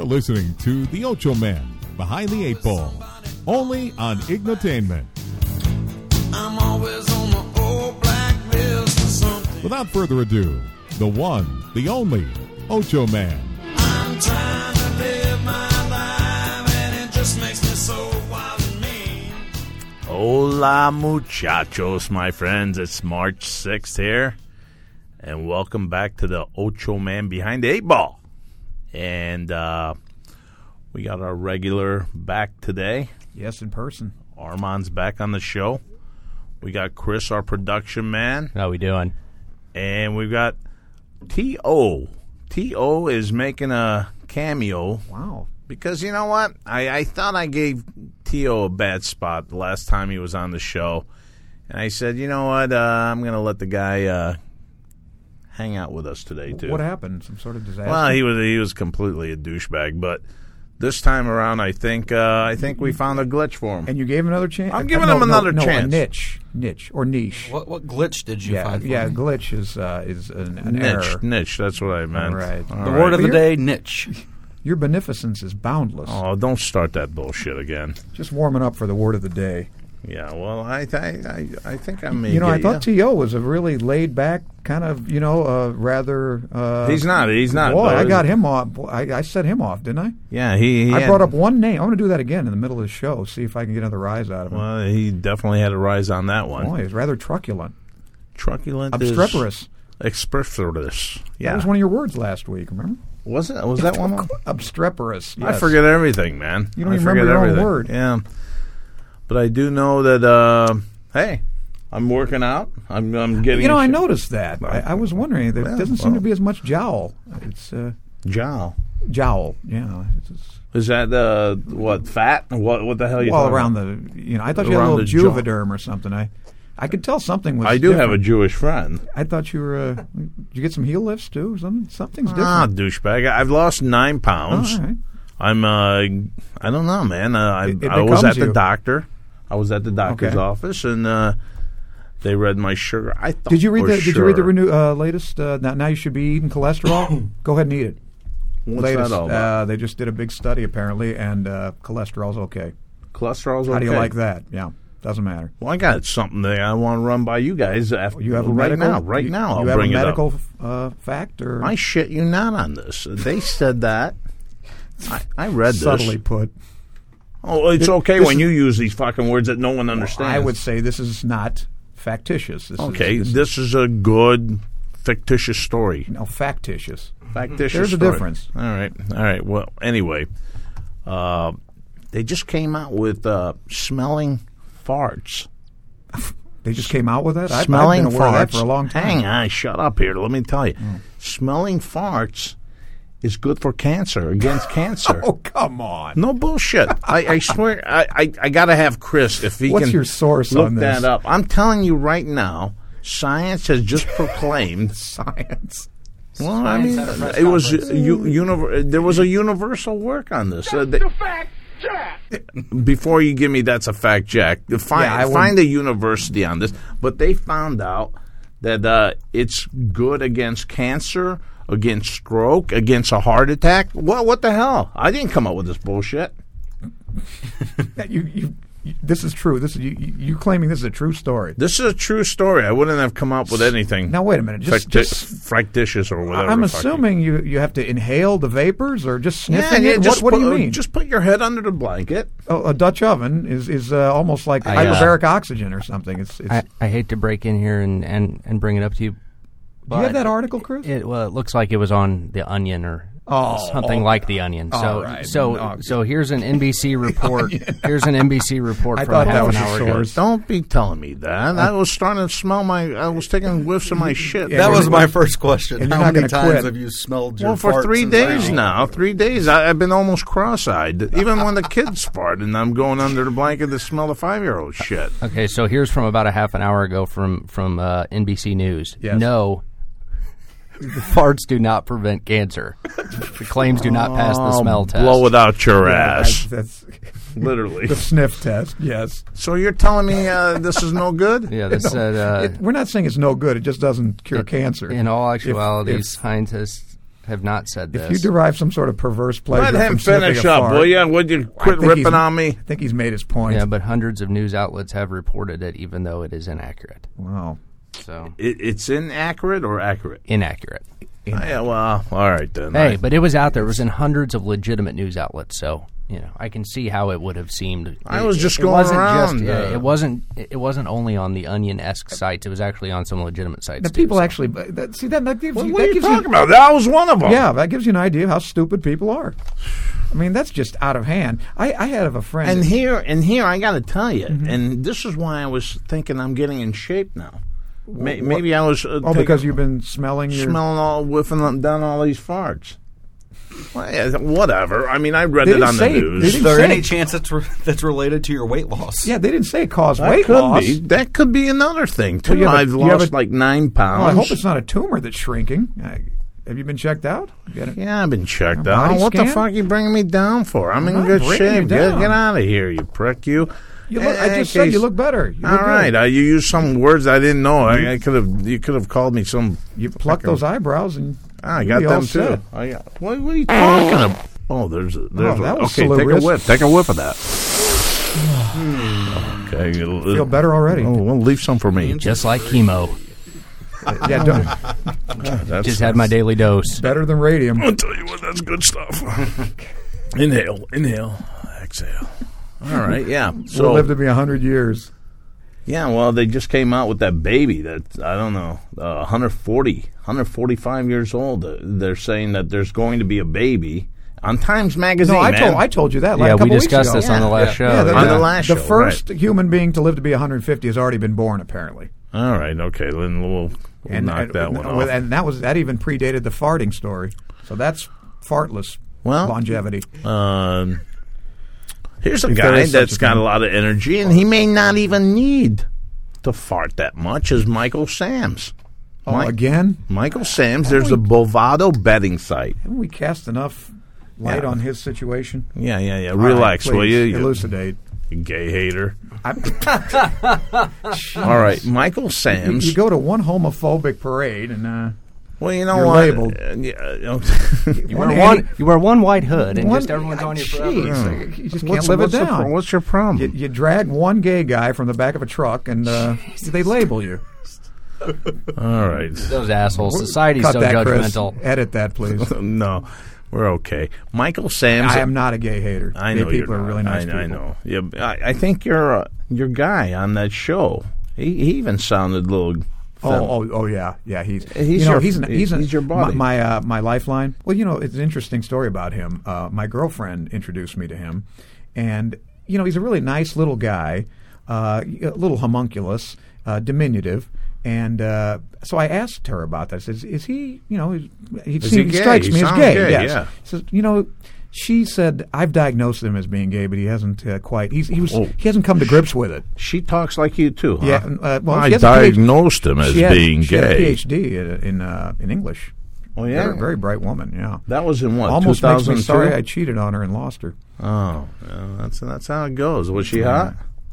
listening to The Ocho Man, Behind the Eight Ball, only on Ignotainment. I'm always on my old blacklist or something. Without further ado, the one, the only, Ocho Man. I'm trying to live my life, and it just makes me so wild and mean. Hola, muchachos, my friends. It's March 6th here, and welcome back to the Ocho Man Behind the Eight Ball. And we got our regular back today. Yes, in person. Armand's back on the show. We got Chris, our production man. How we doing? And we've got T.O. T.O. is making a cameo. Wow. Because you know what? I thought I gave T.O. a bad spot the last time he was on the show. And I said, you know what? I'm going to let the guy hang out with us today, too. What happened? Some sort of disaster? Well, he was completely a douchebag. But this time around, I think we found a glitch for him. And you gave him another chance? I'm giving him another chance. A niche or niche. What glitch did you find? Yeah, glitch is an error. Niche. That's what I meant. All right. All The right. word of the day, niche. Your beneficence is boundless. Oh, don't start that bullshit again. Just warming up for the word of the day. Yeah, well, I think I may. I thought T.O. was a really laid back kind of, rather. He's not. Boy, I got him off. I set him off, didn't I? Yeah, I brought up one name. I'm going to do that again in the middle of the show. See if I can get another rise out of him. Well, he definitely had a rise on that one. Boy, he's rather truculent. Truculent. Obstreperous. Expressiveness. Yeah, that was one of your words last week. Remember? Was it? Was that one? Obstreperous. Yes. I forget everything, man. You don't even remember your own word. Yeah, but I do know that. Hey, I'm working out. I'm getting. I noticed that. I was wondering. There doesn't seem to be as much jowl. It's jowl. Jowl. Yeah. Is that what fat? What the hell are you talking around about? I thought you had a little Juvederm or something. I could tell something was. I do different. have a Jewish friend. I thought you were. Did you get some heel lifts too? Something's different. Ah, douchebag! I've lost 9 pounds. All right. I'm. I don't know, man. I was at the doctor. I was at the doctor's office, and they read my sugar. I thought. Did you read the latest? Now you should be eating cholesterol. Go ahead and eat it. What's latest, that all about? They just did a big study apparently, and cholesterol's okay. Cholesterol's okay. How do you like that? Yeah. Doesn't matter. Well, I got something that I want to run by you guys. After, you have a right medical, now. Right now, you I'll bring it up. You have a medical fact, or I shit you not on this. They said that. I read this. Subtly put. Oh, it's okay when you use these fucking words that no one understands. I would say this is not factitious. This is a good fictitious story. No, factitious. Factitious. There's story. a difference. All right. Well, anyway, they just came out with smelling farts. They just came out with that? Smelling I've been aware farts. of that for a long time. Hang on, shut up here. Let me tell you. Smelling farts is good for cancer, against cancer. Oh, come on. No bullshit. I swear, I got to have Chris, if he What's can your source look on this? that up. I'm telling you right now, science has just proclaimed. Science. Well, I mean, it was there was a universal work on this. Fact, Jack. Before you give me that's a fact, Jack, find a university on this. But they found out that it's good against cancer, against stroke, against a heart attack. What the hell? I didn't come up with this bullshit. This is true. This is you claiming this is a true story. This is a true story. I wouldn't have come up with anything. Now wait a minute. Fractitious or whatever. I'm assuming you have to inhale the vapors or just sniffing it. Just what do you mean? Just put your head under the blanket. Oh, a Dutch oven is almost like hyperbaric oxygen or something. I hate to break in here and bring it up to you. Do you have that article, Chris? It looks like it was on The Onion or something like The Onion. So here's an NBC report. Here's an NBC report from half an hour ago. Don't be telling me that. I was starting to smell I was taking whiffs of my shit. That was my first question. And How many times quit. have you smelled your farts? Well, for 3 days now. 3 days. I've been almost cross-eyed. Even when the kids fart and I'm going under the blanket to smell the 5-year-old shit. Okay, so here's from about a half an hour ago from NBC News. Yes. No. Farts do not prevent cancer. The claims do not pass the smell test. Blow it out your ass. That's Literally. the sniff test, yes. So you're telling me this is no good? Yeah, they said... we're not saying it's no good. It just doesn't cure cancer. In all actuality, scientists have not said this. If you derive some sort of perverse pleasure Let him from sniffing finish a up, fart, will you? Would you quit ripping on me? I think he's made his point. Yeah, but hundreds of news outlets have reported it, even though it is inaccurate. Wow. So It's inaccurate or accurate? Inaccurate. Yeah, well, all right then. Hey, but it was out there. It was in hundreds of legitimate news outlets, so I can see how it would have seemed. I was just going around. It wasn't only on the Onion-esque sites. It was actually on some legitimate sites. The people actually see that gives What you. are That you gives talking about? That was one of them. Yeah, that gives you an idea of how stupid people are. I mean, that's just out of hand. I had a friend, And here, I got to tell you, and this is why I was thinking I'm getting in shape now. Maybe I was because you've been smelling whiffing down all these farts. Well, yeah, whatever. I mean, I read it on the news. Is there any chance that's related to your weight loss? Yeah, they didn't say it caused weight loss. That could be another thing too. Well, I've lost like 9 pounds. Well, I hope it's not a tumor that's shrinking. Have you been checked out? Yeah, I've been checked out. What the fuck are you bringing me down for? I'm in good shape. Get out of here, you prick, you. I just said you look better. You look all right, good. you used some words I didn't know. You could have called me some. You plucked those eyebrows and I got them too. What are you talking about? Oh, there's that was okay. Take a whiff. Take a whiff of that. Okay, feel better already. Oh, well, leave some for me. Just like chemo. Yeah, don't. Just had my daily dose. Better than radium. I'll tell you what, that's good stuff. Inhale, exhale. All right, yeah. So we'll live to be 100 years. Yeah, well, they just came out with that baby that, I don't know, 145 years old. They're saying that there's going to be a baby on Times Magazine. No, I told you that. Yeah, like a couple we discussed weeks this on the last show. On the last show, the first human being to live to be 150 has already been born, apparently. All right, okay, then we'll knock that one off. And that even predated the farting story. So that's fartless longevity. Here's a guy that's got a lot of energy, and he may not even need to fart that much, is Michael Sams. Again? Michael Sams, there's a Bovado betting site. Haven't we cast enough light on his situation? Yeah. Relax, right, will you? Elucidate. You gay hater. All right, Michael Sams. You go to one homophobic parade and... well, you know you're what? Labeled. You wear one white hood, and just everyone's on you forever. You just can't live it down. What's your problem? You drag one gay guy from the back of a truck, and they label you. All right. Those assholes. Society's Cut so that, judgmental. Chris. Edit that, please. No, we're okay. Michael Sams. I am not a gay hater. I know gay people you're are really nice people. I know. Yeah, I think your guy on that show. He even sounded a little. Oh yeah. He's your buddy. My lifeline. Well, it's an interesting story about him. My girlfriend introduced me to him, and he's a really nice little guy, a little homunculus, diminutive, and so I asked her about this. Is he? He strikes me as gay. Yes. Yeah. So, she said, I've diagnosed him as being gay, but he hasn't quite. He hasn't come to grips with it. She talks like you too, huh? Yeah. I diagnosed him as being she had gay. a PhD in English. Oh yeah, very, very bright woman. Yeah. That was in what? Almost makes 2002? me sorry I cheated on her and lost her. Oh, yeah, that's how it goes. Was she hot?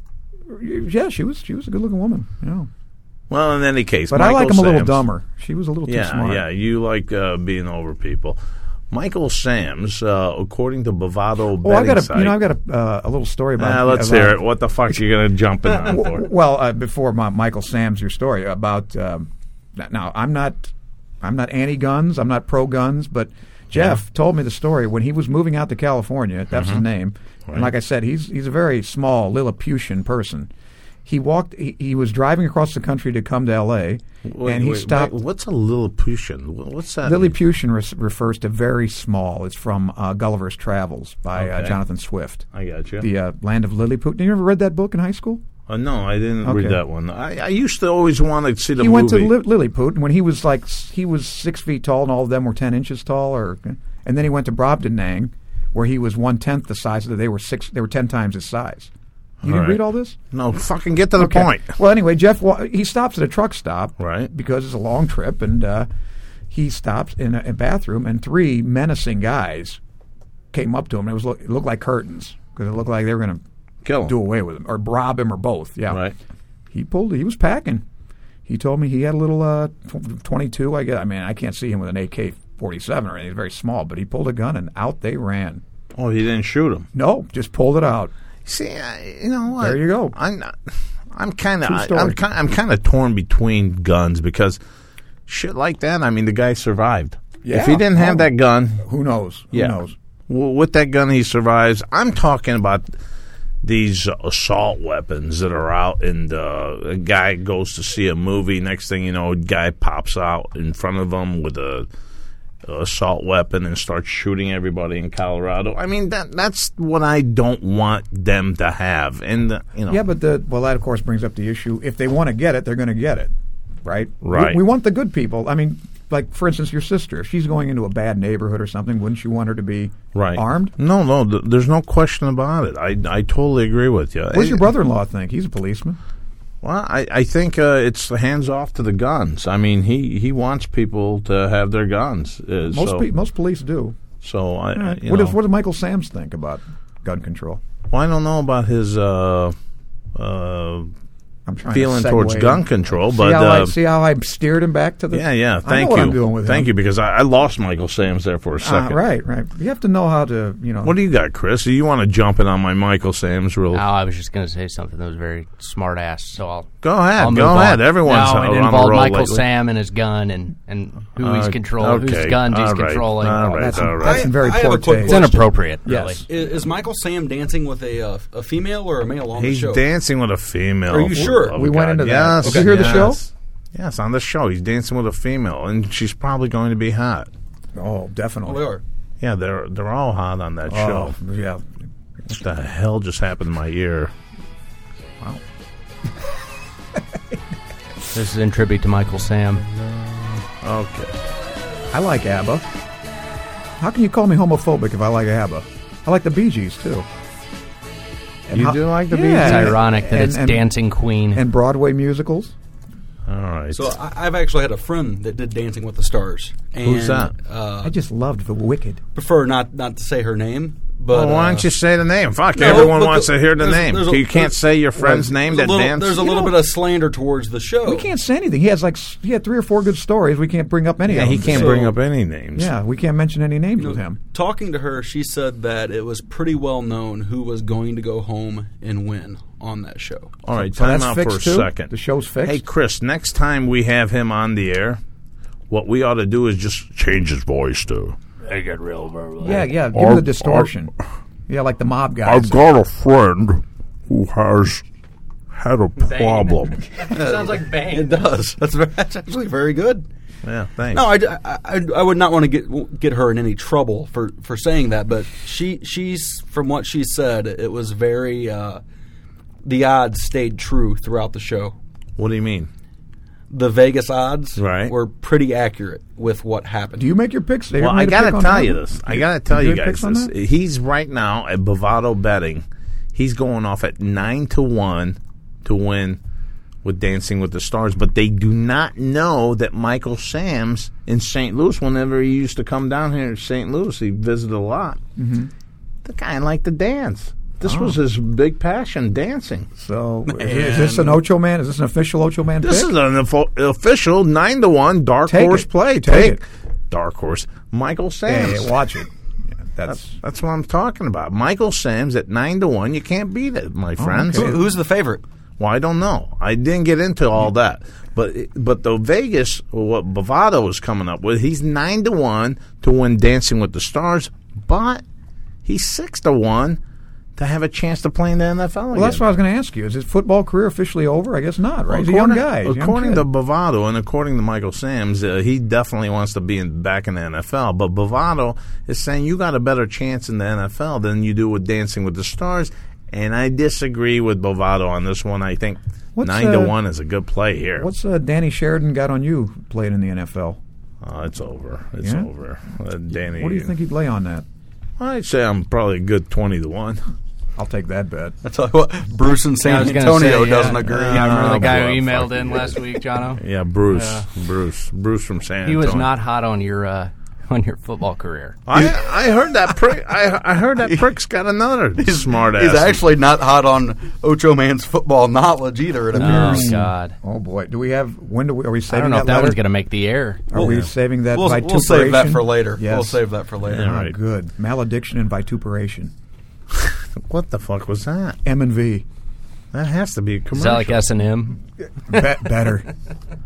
Yeah, she was a good-looking woman. Yeah. Well, in any case, but Michael I like him Sams, a little dumber. She was a little too smart. Yeah, you like being over people. Michael Sams, according to Bovado betting site. I've got a little story about. Let's hear it. What the fuck are you going to jump in on for? Well, before Michael Sams, your story about. Now, I'm not anti-guns. I'm not pro-guns, but Jeff told me the story when he was moving out to California. That's his name, and like I said, he's a very small Lilliputian person. He walked. He was driving across the country to come to L.A. and he stopped. What's a Lilliputian? What's that? Lilliputian refers to very small. It's from Gulliver's Travels by Jonathan Swift. I got you. The Land of Lilliput. You ever read that book in high school? No, I didn't read that one. I used to always want to see the movie. He went to Lilliput, and when he was 6 feet tall, and all of them were 10 inches tall, and then he went to Brobdingnag, where he was 1/10 the size. They were 10 times his size. You didn't read all this? No, fucking get to the point. Well, anyway, Jeff, he stops at a truck stop, right? Because it's a long trip, and he stops in a bathroom, and 3 menacing guys came up to him. It looked like curtains because it looked like they were going to kill him, do away with him, or rob him, or both. Yeah, right. He was packing. He told me he had a little 22. I guess. I mean, I can't see him with an AK .47 or anything. Very small, but he pulled a gun and out they ran. Oh, he didn't shoot him? No, just pulled it out. See, you know what? There you go. I'm kind of torn between guns because shit like that. I mean, the guy survived. Yeah. If he didn't have that gun, who knows? Who knows? With that gun, he survives. I'm talking about these assault weapons that are out, and a guy goes to see a movie. Next thing you know, a guy pops out in front of him with a assault weapon and starts shooting everybody in Colorado. I mean, that's what I don't want them to have. And yeah, but that of course brings up the issue. If they want to get it, they're going to get it, right? Right. We want the good people. I mean, like for instance, your sister. If she's going into a bad neighborhood or something, wouldn't you want her to be armed? No, there's no question about it. I totally agree with you. What does your brother-in-law think? He's a policeman. Well, I think it's hands off to the guns. I mean, he wants people to have their guns. Most police do. So what does Michael Sams think about gun control? Well, I don't know about his I'm trying feeling to towards gun control, see how I steered him back to the. Yeah. Thank I know you. What I'm doing with Thank him. you, because I lost Michael Sams there for a second. Right. You have to know how to, What do you got, Chris? Do you want to jump in on my Michael Sams real? No, I was just going to say something that was very smart ass. So I'll go ahead. On. Everyone's it on the involved roll Michael lately. Sam and his gun and who he's controlling, whose guns he's controlling. All right. That's very poor taste. It's inappropriate. Yes. Really. Is Michael Sam dancing with a female or a male on the show? He's dancing with a female. Are you sure? We went into that. Yes. Did you hear the show? Yes, on the show. He's dancing with a female, and she's probably going to be hot. Oh, definitely. Oh, they are. Yeah, they're all hot on that show. Yeah. What the hell just happened in my ear? Wow. This is in tribute to Michael Sam. Okay. I like ABBA. How can you call me homophobic if I like ABBA? I like the Bee Gees, too. And you do like the Bee It's Gees? ironic that it's Dancing Queen. And Broadway musicals. All right. So I've actually had a friend that did Dancing with the Stars. And, who's that? I just loved The Wicked. Prefer not to say her name. But, why don't you say the name? Fuck, everyone wants to hear the name. You can't say your friend's name that danced? There's a little bit of slander towards the show. We can't say anything. He had 3 or 4 good stories. We can't bring up any of them. He can't bring up any names. Yeah, we can't mention any names with him. Talking to her, she said that it was pretty well known who was going to go home and win on that show. All right, so time that's out for a too? second. The show's fixed? Hey, Chris, next time we have him on the air, what we ought to do is just change his voice to... I get real verbal. Yeah, give him the distortion. Yeah, like the mob guys. I've got a friend who has had a problem. It sounds like Bane. It does. That's actually very good. Yeah, thanks. No, I would not want to get her in any trouble for saying that, but she's from what she said, it was very the odds stayed true throughout the show. What do you mean? The Vegas odds right. were pretty accurate with what happened. Do you make your picks? Well, I got to tell you this. I got to tell you guys this. He's right now at Bovado Betting. He's going off at 9-1 to win with Dancing with the Stars, but they do not know that Michael Sams in St. Louis, whenever he used to come down here to St. Louis, he visited a lot. Mm-hmm. The guy liked to dance. This was his big passion, dancing. So, is this an Ocho Man? Is this an official Ocho Man pick? This is an official 9-1 Dark Horse play. Take Dark Horse. Michael Sams. Hey, watch it. Yeah, that's what I'm talking about. Michael Sams at 9-1. You can't beat it, my friends. Okay. Who's the favorite? Well, I don't know. I didn't get into all that. But the Vegas, what Bovado is coming up with, he's 9-1 to win Dancing with the Stars, but he's 6-1 to have a chance to play in the NFL again. Well, that's what I was going to ask you. Is his football career officially over? I guess not, right? He's a young guy. According to Bovado and according to Michael Sams, he definitely wants to be back in the NFL. But Bovado is saying you got a better chance in the NFL than you do with Dancing with the Stars. And I disagree with Bovado on this one. I think 9-1 is a good play here. What's Danny Sheridan got on you playing in the NFL? It's over. It's over. Danny. What do you think he'd lay on that? I'd say I'm probably a good 20-1. I'll take that bet. I tell you what, Bruce in San Antonio doesn't agree. Yeah, I remember the guy who emailed in last week, Jono. Yeah, Bruce from San Antonio. He was not hot on your on your football career. I heard that prick. I heard that prick's got another smart ass. He's actually not hot on Ocho Man's football knowledge either. It appears. Oh God! Oh boy! Do we have? Are we saving? I don't know if that letter? one's going to make the air. Are we saving that? We'll save that for later. Yes. We'll save that for later. Yeah, right. Good. Malediction and vituperation. What the fuck was that? M&V. That has to be a commercial. Is that like S&M? Better.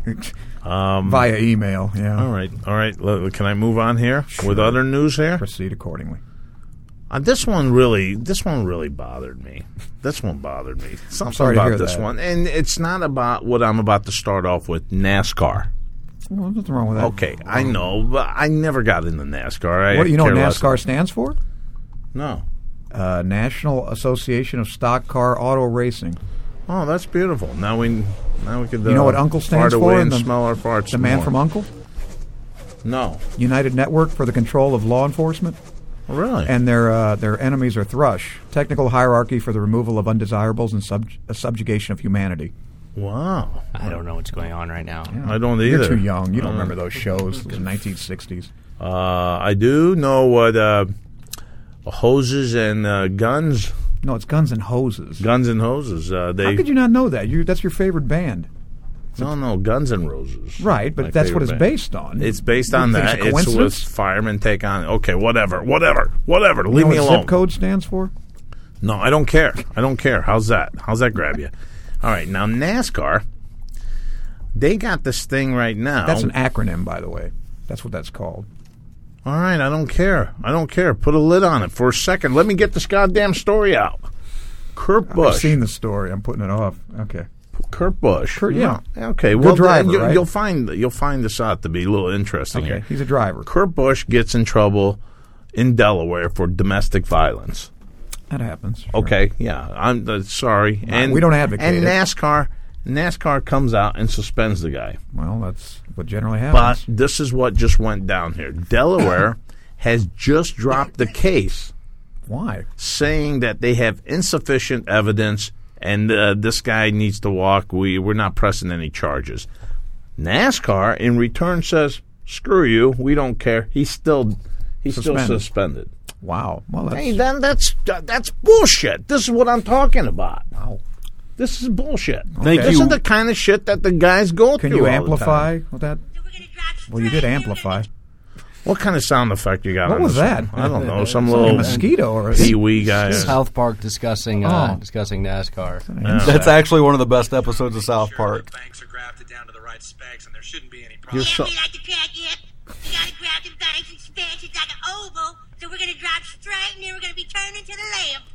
Via email, yeah. All right. Can I move on here with other news here? Proceed accordingly. This one really bothered me. This one bothered me. Something sorry to about hear this that. one, and it's not about what I'm about to start off with. NASCAR. Well, nothing wrong with that. Okay, I know, but I never got into NASCAR. What do you know what care NASCAR less. stands for? No. National Association of Stock Car Auto Racing. Oh, that's beautiful. Now we could. You know what Uncle stands fart away for? and smell our farts. The man more. from Uncle? No. United Network for the Control of Law Enforcement. Oh, really? And their enemies are Thrush, Technical Hierarchy for the Removal of Undesirables and Subjugation of Humanity. Wow. I don't know what's going on right now. I don't either. You're too young. You don't remember those shows. It was the 1960s. I do know what hoses and guns. No, it's Guns and Hoses. Guns and Hoses. How could you not know that? That's your favorite band. No, Guns and Roses. Right, but My that's what favorite it's band. based on. It's based You on think that. It's a It's with coincidence? firemen take on. Okay, whatever. Leave You know me what alone. zip code stands for? No, I don't care. How's that? How's that grab you? All right, now NASCAR. They got this thing right now. That's an acronym, by the way. That's what that's called. All right, I don't care. Put a lid on it for a second. Let me get this goddamn story out. Kurt Busch. I've seen the story. I'm putting it off. Okay. Kurt Busch. Yeah. Okay. Good Well, driver, right? You'll find this out to be a little interesting Okay. here. He's a driver. Kurt Busch gets in trouble in Delaware for domestic violence. That happens. Sure. Okay. Yeah. I'm sorry. And we don't advocate And it. NASCAR comes out and suspends the guy. Well, that's what generally But happens. this is what just went down here. Delaware has just dropped the case, Why? saying that they have insufficient evidence and this guy needs to walk. We're not pressing any charges. NASCAR, in return, says, screw you. We don't care. He's still suspended. Wow. Well, that's... Hey, that's bullshit. This is what I'm talking about. Wow. This is bullshit. Thank This you. is the kind of shit that the guys go Can through you all the amplify time. with that? Well, you did amplify. What kind of sound effect you got What on was this that? one? I don't know. Some Like a little mosquito or a... pee-wee guy. South Park discussing NASCAR. That's actually one of the best episodes of South Park. Banks are grafted down to the right specs, and there shouldn't be any You're problem. so- We like to crack it. You gotta grab the banks and specs. It's like an oval. So we're gonna drive straight, and then we're gonna be turning to the left.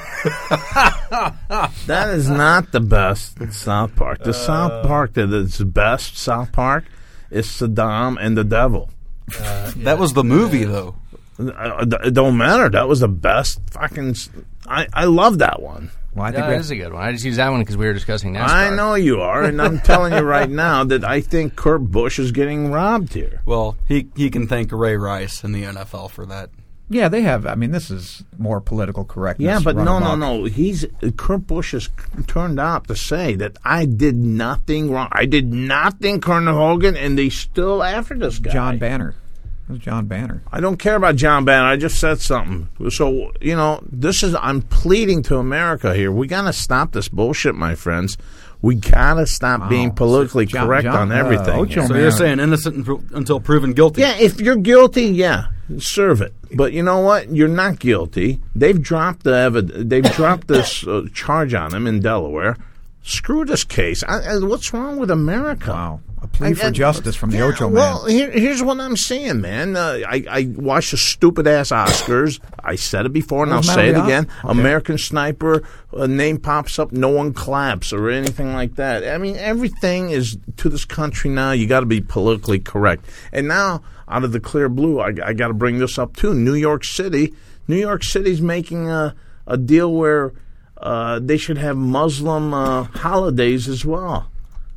That is not the best South Park. The South Park that is the best South Park is Saddam and the Devil. That was the movie, though. It don't matter. That was the best fucking. I love that one. Well, I think That is a good one. I just used that one because we were discussing NASCAR. I know you are, and I'm telling you right now that I think Kurt Busch is getting robbed here. Well, he can thank Ray Rice and the NFL for that. Yeah, they have. I mean, this is more political correctness. Yeah, but run no. amok. Kurt Busch has turned out to say that I did nothing wrong. I did nothing, Colonel Hogan, and they still after this guy. John Banner. It was John Banner. I don't care about John Banner. I just said something. So, I'm pleading to America here. We got to stop this bullshit, my friends. We got to stop being politically correct on everything. Ocho here. So Man. you're saying innocent until proven guilty? Yeah, if you're guilty, yeah, serve it. But you know what? You're not guilty. They've dropped They've dropped this charge on him in Delaware. Screw this case. What's wrong with America? Wow. A plea for justice from the Ocho Man. Well, here's what I'm saying, man. I watched the stupid-ass Oscars. I said it before, and I'll What's the say it matter with again. the Okay. American Sniper, name pops up, no one claps or anything like that. I mean, everything is to this country now. You got to be politically correct. And now, out of the clear blue, I got to bring this up, too. New York City's making a deal where they should have Muslim holidays as well.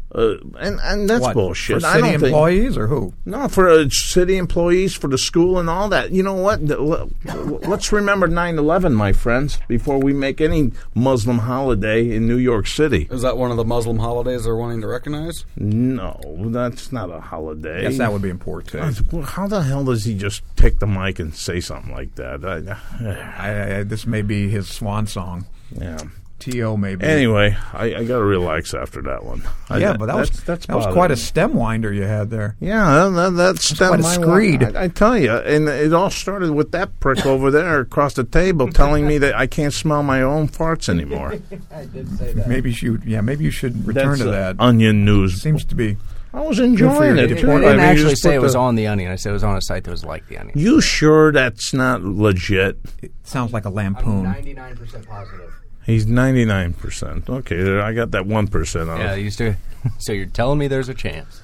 And that's bullshit. For city employees or who? No, for city employees, for the school and all that. You know what? Let's remember 9/11, my friends, before we make any Muslim holiday in New York City. Is that one of the Muslim holidays they're wanting to recognize? No, that's not a holiday. Yes, that would be important too. How the hell does he just take the mic and say something like that? This may be his swan song. Yeah. T.O. maybe. Anyway, I got to relax after that one. But that was quite a stem winder you had there. Yeah, that stem quite a screed. I tell you, and it all started with that prick over there across the table telling me that I can't smell my own farts anymore. I did say that. Maybe you should return to that. Onion News Seems to be. I was enjoying it. I didn't actually say it was on The Onion. I said it was on a site that was like The Onion. You sure that's not legit? It sounds like a lampoon. I'm 99% positive. He's 99%. Okay, I got that 1% on it. Yeah, used to. So you're telling me there's a chance.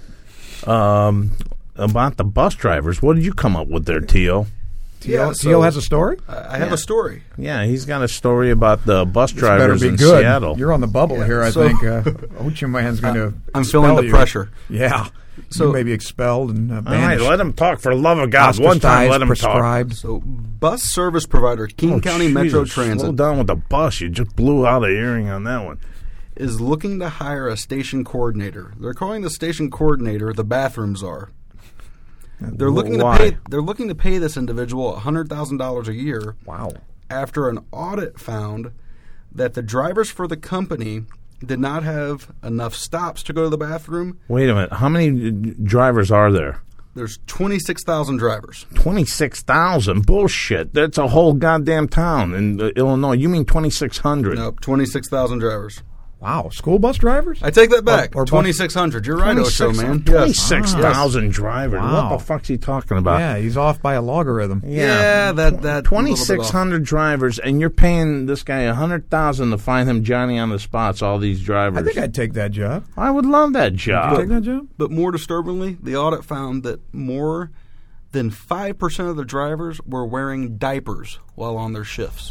About the bus drivers, what did you come up with there, T.O.? T.O. has a story? I have a story. Yeah, he's got a story about the bus drivers in good. Seattle. You're on the bubble here, I think. Ocho Man's going to I'm feeling the pressure. Yeah. So you may be expelled and banished. All right, let him talk, for the love of God. One time, let him prescribed. talk. So, bus service provider King County Metro Transit. Slow down with the bus. You just blew out a earring on that one. Is looking to hire a station coordinator. They're calling the station coordinator the bathroom czar. They're looking to pay this individual $100,000 a year. Wow. After an audit found that the drivers for the company did not have enough stops to go to the bathroom. Wait a minute. How many drivers are there? There's 26,000 drivers. 26,000? Bullshit. That's a whole goddamn town in Illinois. You mean 2,600? Nope, 26,000 drivers. Wow, school bus drivers? I take that back. Or 2,600. You're right, Ocho, man. 26,000 drivers. Wow. What the fuck's he talking about? Yeah, he's off by a logarithm. Yeah, that 2,600 drivers, and you're paying this guy $100,000 to find him Johnny on the spots. All these drivers. I think I'd take that job. I would love that job. Would you take that job? But more disturbingly, the audit found that more than 5% of the drivers were wearing diapers while on their shifts.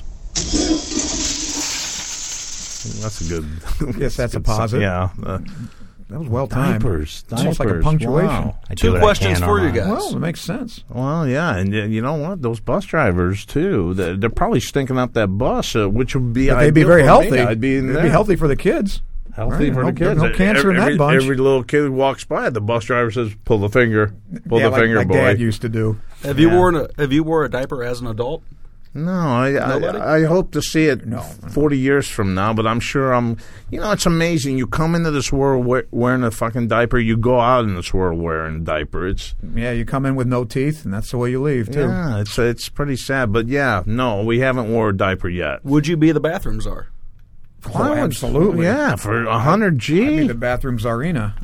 That's a good. Yes, that's a positive. Yeah. That was well timed. Diapers. Almost like a punctuation. Wow. Two questions for you guys. Well, it makes sense. Well, yeah, and you know what? Those bus drivers too. They're probably stinking up that bus, which would be. They'd be very healthy. I'd be in there. They'd be healthy for the kids. Healthy for the kids. No cancer in that bunch. Every little kid who walks by, the bus driver says, "Pull the finger, pull the finger, like boy." Dad used to do. Have you wore a diaper as an adult? No, I hope to see it 40 years from now, but I'm sure it's amazing. You come into this world wearing a fucking diaper, you go out in this world wearing a diaper. You come in with no teeth, and that's the way you leave, too. Yeah, it's pretty sad, but no, we haven't wore a diaper yet. Would you be the bathroom czar? Oh, absolutely. Yeah, for $100,000. I'd be the bathroom czarina.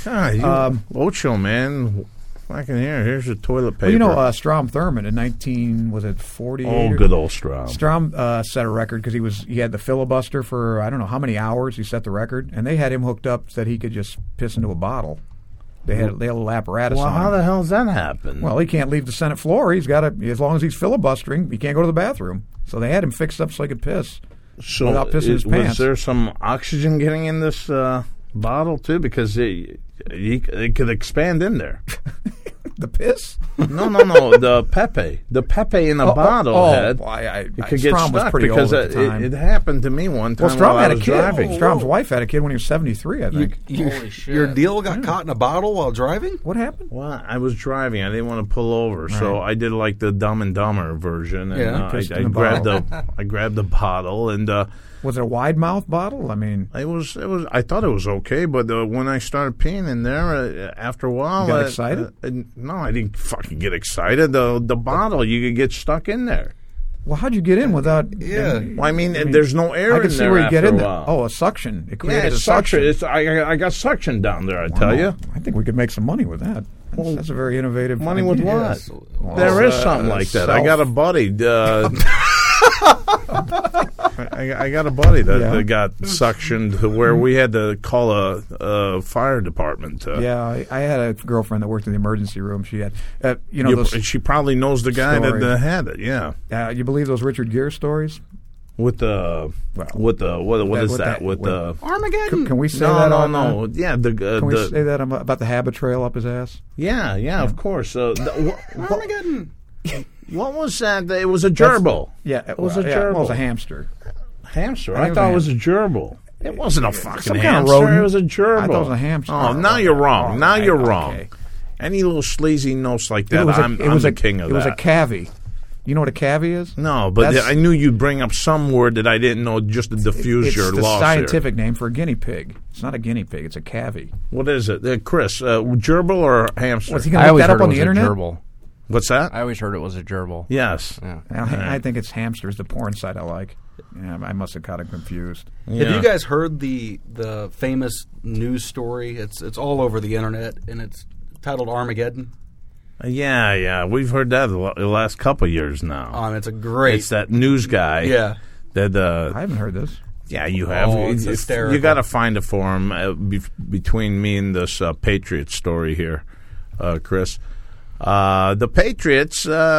Ocho, man. I can hear. Here's your toilet paper. Well, Strom Thurmond in 1948? Oh, good old Strom. Strom set a record because he had the filibuster for I don't know how many hours. He set the record, and they had him hooked up so that he could just piss into a bottle. They had a little apparatus on him. How the hell does that happen? Well, he can't leave the Senate floor. He's got to, as long as he's filibustering, he can't go to the bathroom. So they had him fixed up so he could piss without pissing his pants. Was there some oxygen getting in this bottle too? Because it could expand in there. The piss? No. The Pepe. The Pepe in the bottle head. It could get Strom stuck was pretty because old at the time. It happened to me one time. Well, Strom had a kid. Driving. Strom's wife had a kid when he was 73, I think. Holy shit. Your deal got caught in a bottle while driving? What happened? Well, I was driving. I didn't want to pull over, so I did like the Dumb and Dumber version. And I grabbed the bottle and. Was it a wide mouth bottle? I mean, it was. I thought it was okay, but when I started peeing in there, after a while, you got excited? No, I didn't fucking get excited. The bottle, you could get stuck in there. Well, how'd you get in without? Yeah, I mean, there's no air in there. I can see where you get in there. While. Oh, a suction. It created a suction. I got suction down there. I tell you. I think we could make some money with that. That's a very innovative. Money with what? Yes. Well, there is something like that. I got a buddy. I got a buddy that got suctioned to where we had to call a fire department. I had a girlfriend that worked in the emergency room. She had, she probably knows the guy that had it. Yeah. You believe those Richard Gere stories? With the what is that? With the Armageddon. Can we say that? No. Yeah, can we say that about the habit trail up his ass? Yeah, of course. Armageddon. What was that? It was a gerbil. It was a gerbil. It was a hamster. Hamster? I thought it was a gerbil. It wasn't a fucking hamster. Kind of rodent. It was a gerbil. I thought it was a hamster. Oh, now you're wrong. Now you're wrong. Any little sleazy notes like that, I'm the king of that. It was a cavy. You know what a cavy is? No, but I knew you'd bring up some word that I didn't know just to diffuse your loss. It's the scientific name for a guinea pig. It's not a guinea pig. It's a cavy. What is it? Chris, gerbil or hamster? Was he going to look that up on the internet? Gerbil. What's that? I always heard it was a gerbil. Yes. Yeah. I think it's hamsters, the porn site I like. Yeah, I must have got it confused. Yeah. Have you guys heard the famous news story? It's all over the internet, and it's titled Armageddon. Yeah, we've heard that the last couple of years now. It's it's that news guy. Yeah, that I haven't heard this. Yeah, you have. It's hysterical. You got to find it for him between me and this Patriots story here, Chris. The Patriots,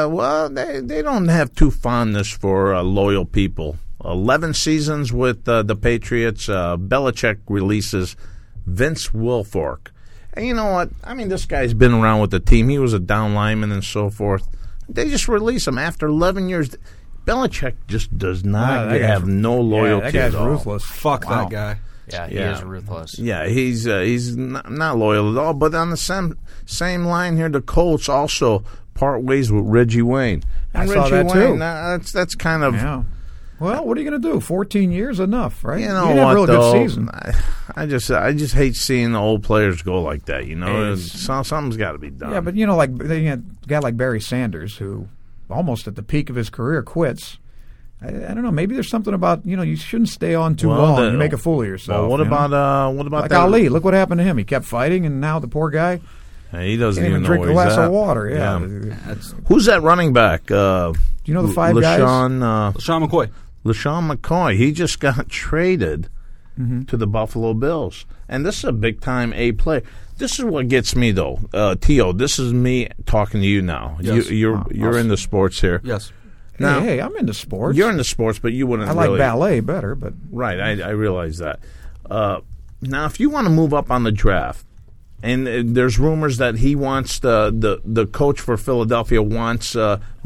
they don't have too fondness for loyal people. 11 seasons with the Patriots. Belichick releases Vince Wilfork. And you know what? I mean, this guy's been around with the team. He was a down lineman and so forth. They just release him after 11 years. Belichick just does not have no loyalty. That guy's at all. ruthless. Fuck that guy. Yeah, he is ruthless. Yeah, he's not loyal at all. But on the same line here, the Colts also part ways with Reggie Wayne. And I saw that too. That's kind of. Yeah. Well, what are you going to do? 14 years enough, right? You know what? Had a really though? Good season. I just hate seeing the old players go like that. You know, something's got to be done. Yeah, but you know, like they had a guy like Barry Sanders who, almost at the peak of his career, quits. I don't know. Maybe there's something about you shouldn't stay on too long. You make a fool of yourself. Well, what about like that? Ali? Look what happened to him. He kept fighting, and now the poor guy. He doesn't even know drink where a glass he's at. of water. Yeah. Who's that running back? Do you know the five guys? LaShawn McCoy. LaShawn McCoy. He just got traded to the Buffalo Bills, and this is a big time A player. This is what gets me though, Tio. This is me talking to you now. Yes. You're in the sports here. Yes. Now, hey, I'm into sports. You're into sports, but you wouldn't. I like really, ballet better, but right. I realize that. Now, if you want to move up on the draft, and there's rumors that he wants the coach for Philadelphia wants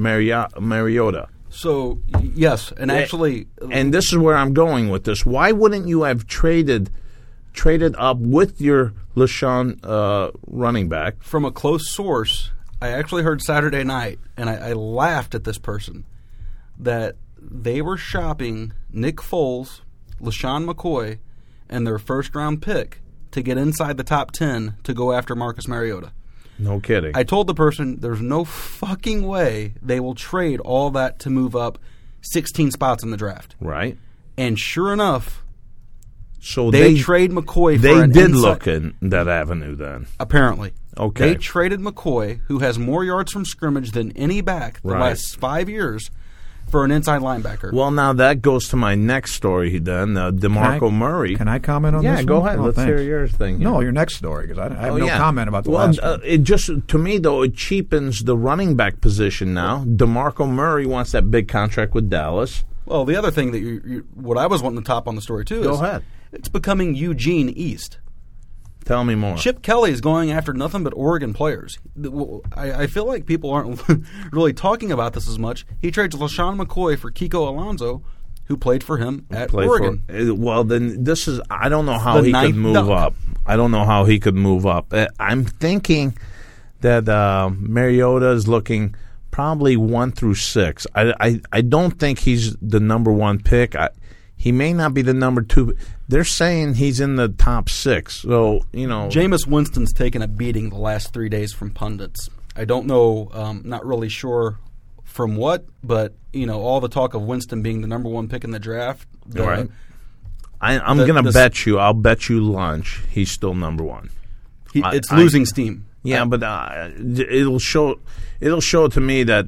Mariota. So yes, and actually, and this is where I'm going with this. Why wouldn't you have traded up with your LaShawn running back? From a close source, I actually heard Saturday night, and I laughed at this person, that they were shopping Nick Foles, LaShawn McCoy, and their first-round pick to get inside the top 10 to go after Marcus Mariota. No kidding. I told the person there's no fucking way they will trade all that to move up 16 spots in the draft. Right. And sure enough, so they trade McCoy for They did look in that avenue then. Apparently. Okay. They traded McCoy, who has more yards from scrimmage than any back the last 5 years, for an inside linebacker. Well, now that goes to my next story then, DeMarco Murray. Can I comment on this? Yeah, go ahead. Let's hear your thing. Here. No, your next story, because I have no comment about the last one. It just, to me, though, it cheapens the running back position now. DeMarco Murray wants that big contract with Dallas. Well, the other thing that what I was wanting to top on the story, too, Go ahead. It's becoming Eugene East. Tell me more. Chip Kelly is going after nothing but Oregon players. I feel like people aren't really talking about this as much. He trades LaShawn McCoy for Kiko Alonso, who played for him at Oregon. Well, then this is – I don't know how he could move up. I don't know how he could move up. I'm thinking that Mariota is looking probably 1 through 6. I don't think he's the number 1 pick. He may not be the number 2. They're saying he's in the top 6. So, Jameis Winston's taken a beating the last 3 days from pundits. I don't know, not really sure from what, but, all the talk of Winston being the number 1 pick in the draft. Right. I'm going to bet you, I'll bet you lunch, he's still number 1. It's losing steam. Yeah, but it'll show to me that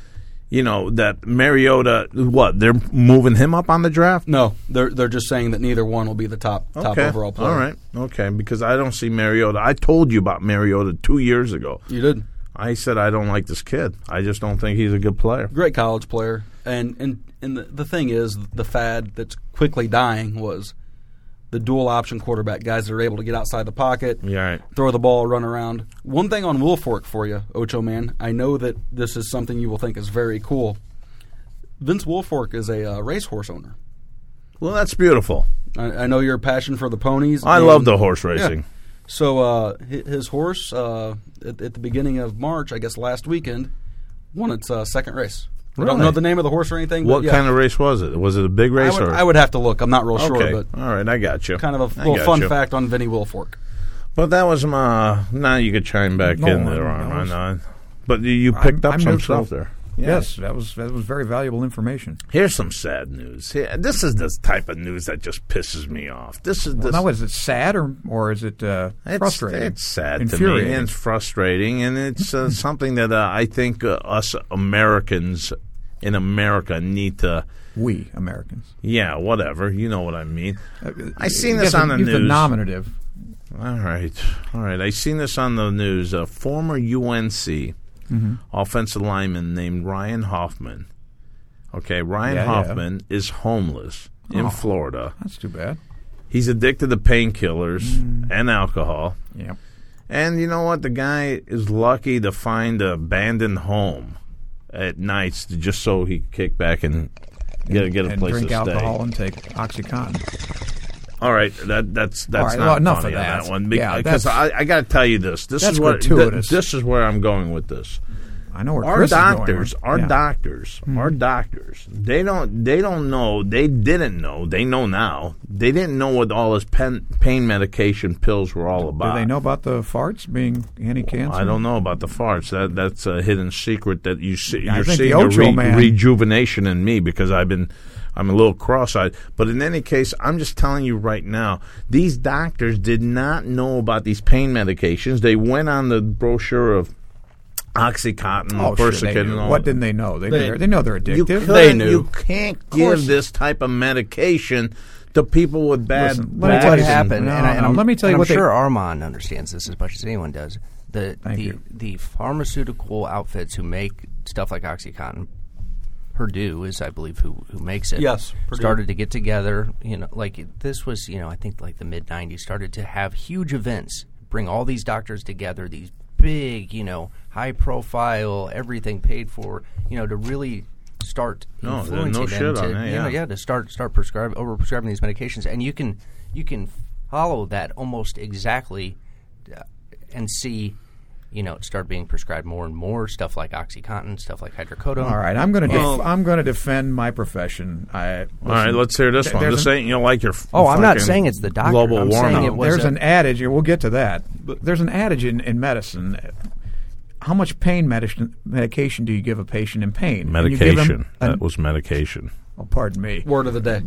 that Mariota, they're moving him up on the draft? No, they're just saying that neither one will be the top overall player. All right, okay, because I don't see Mariota. I told you about Mariota 2 years ago. You did. I said I don't like this kid. I just don't think he's a good player. Great college player. And the thing is, the fad that's quickly dying was the dual option quarterback, guys that are able to get outside the pocket, throw the ball, run around. One thing on Wilfork for you, Ocho Man, I know that this is something you will think is very cool. Vince Wilfork is a racehorse owner. Well, that's beautiful. I know your passion for the ponies. I love the horse racing. Yeah. So his horse, at the beginning of March, I guess last weekend, won its second race. Really? I don't know the name of the horse or anything. What kind of race was it? Was it a big race? I would have to look. I'm not real sure. Okay. But all right, I got you. Kind of a little fun fact on Vinny Wilfork. But that was my... Now you could chime back in there, Armand. But you picked up some stuff there. Yeah. Yes, that was very valuable information. Here's some sad news. This is the type of news that just pisses me off. Now, is it sad or is it frustrating? It's sad to me, and it's frustrating, and it's something that I think us Americans in America need to... We Americans. Yeah, whatever. You know what I mean. I seen this on the news. The nominative. All right. I seen this on the news. A former UNC offensive lineman named Ryan Hoffman. Okay, Ryan Hoffman is homeless in Florida. That's too bad. He's addicted to painkillers and alcohol. Yep. And you know what? The guy is lucky to find an abandoned home at nights just so he can kick back and get a place to stay. Drink alcohol and take OxyContin. All right, that's right, not enough funny of that. On that one. Because I got to tell you this. This is where I'm going with this. I know where our Chris doctors, is going. Our doctors, they don't know. They didn't know. They know now. They didn't know what all this pain medication pills were all about. Do they know about the farts being anti-cancer? I don't know about the farts. That's a hidden secret that you see. You're seeing a rejuvenation in me because I'm a little cross-eyed. But in any case, I'm just telling you right now, these doctors did not know about these pain medications. They went on the brochure of OxyContin, Persican, and all. What didn't they know? They know they're addictive. They knew. You can't give this type of medication to people with bad. Listen, let me tell you what happened. Let me tell you what I'm sure Armand understands this as much as anyone does. The pharmaceutical outfits who make stuff like OxyContin, Purdue is, I believe, who makes it. Yes, Purdue. Started to get together. This was, I think like the mid '90s. Started to have huge events, bring all these doctors together. These big, high profile, everything paid for, to really start influencing them to start overprescribing these medications, and you can follow that almost exactly, and see. Start being prescribed more and more stuff like OxyContin, stuff like hydrocodone. All right, I'm going to defend my profession. All right, let's hear this one. This ain't like your. I'm not saying it's the doctor. Global I'm warming. saying it was there's an adage. We'll get to that. But there's an adage in medicine. How much pain medication do you give a patient in pain? Medication. That was medication. Oh, pardon me. Word of the day.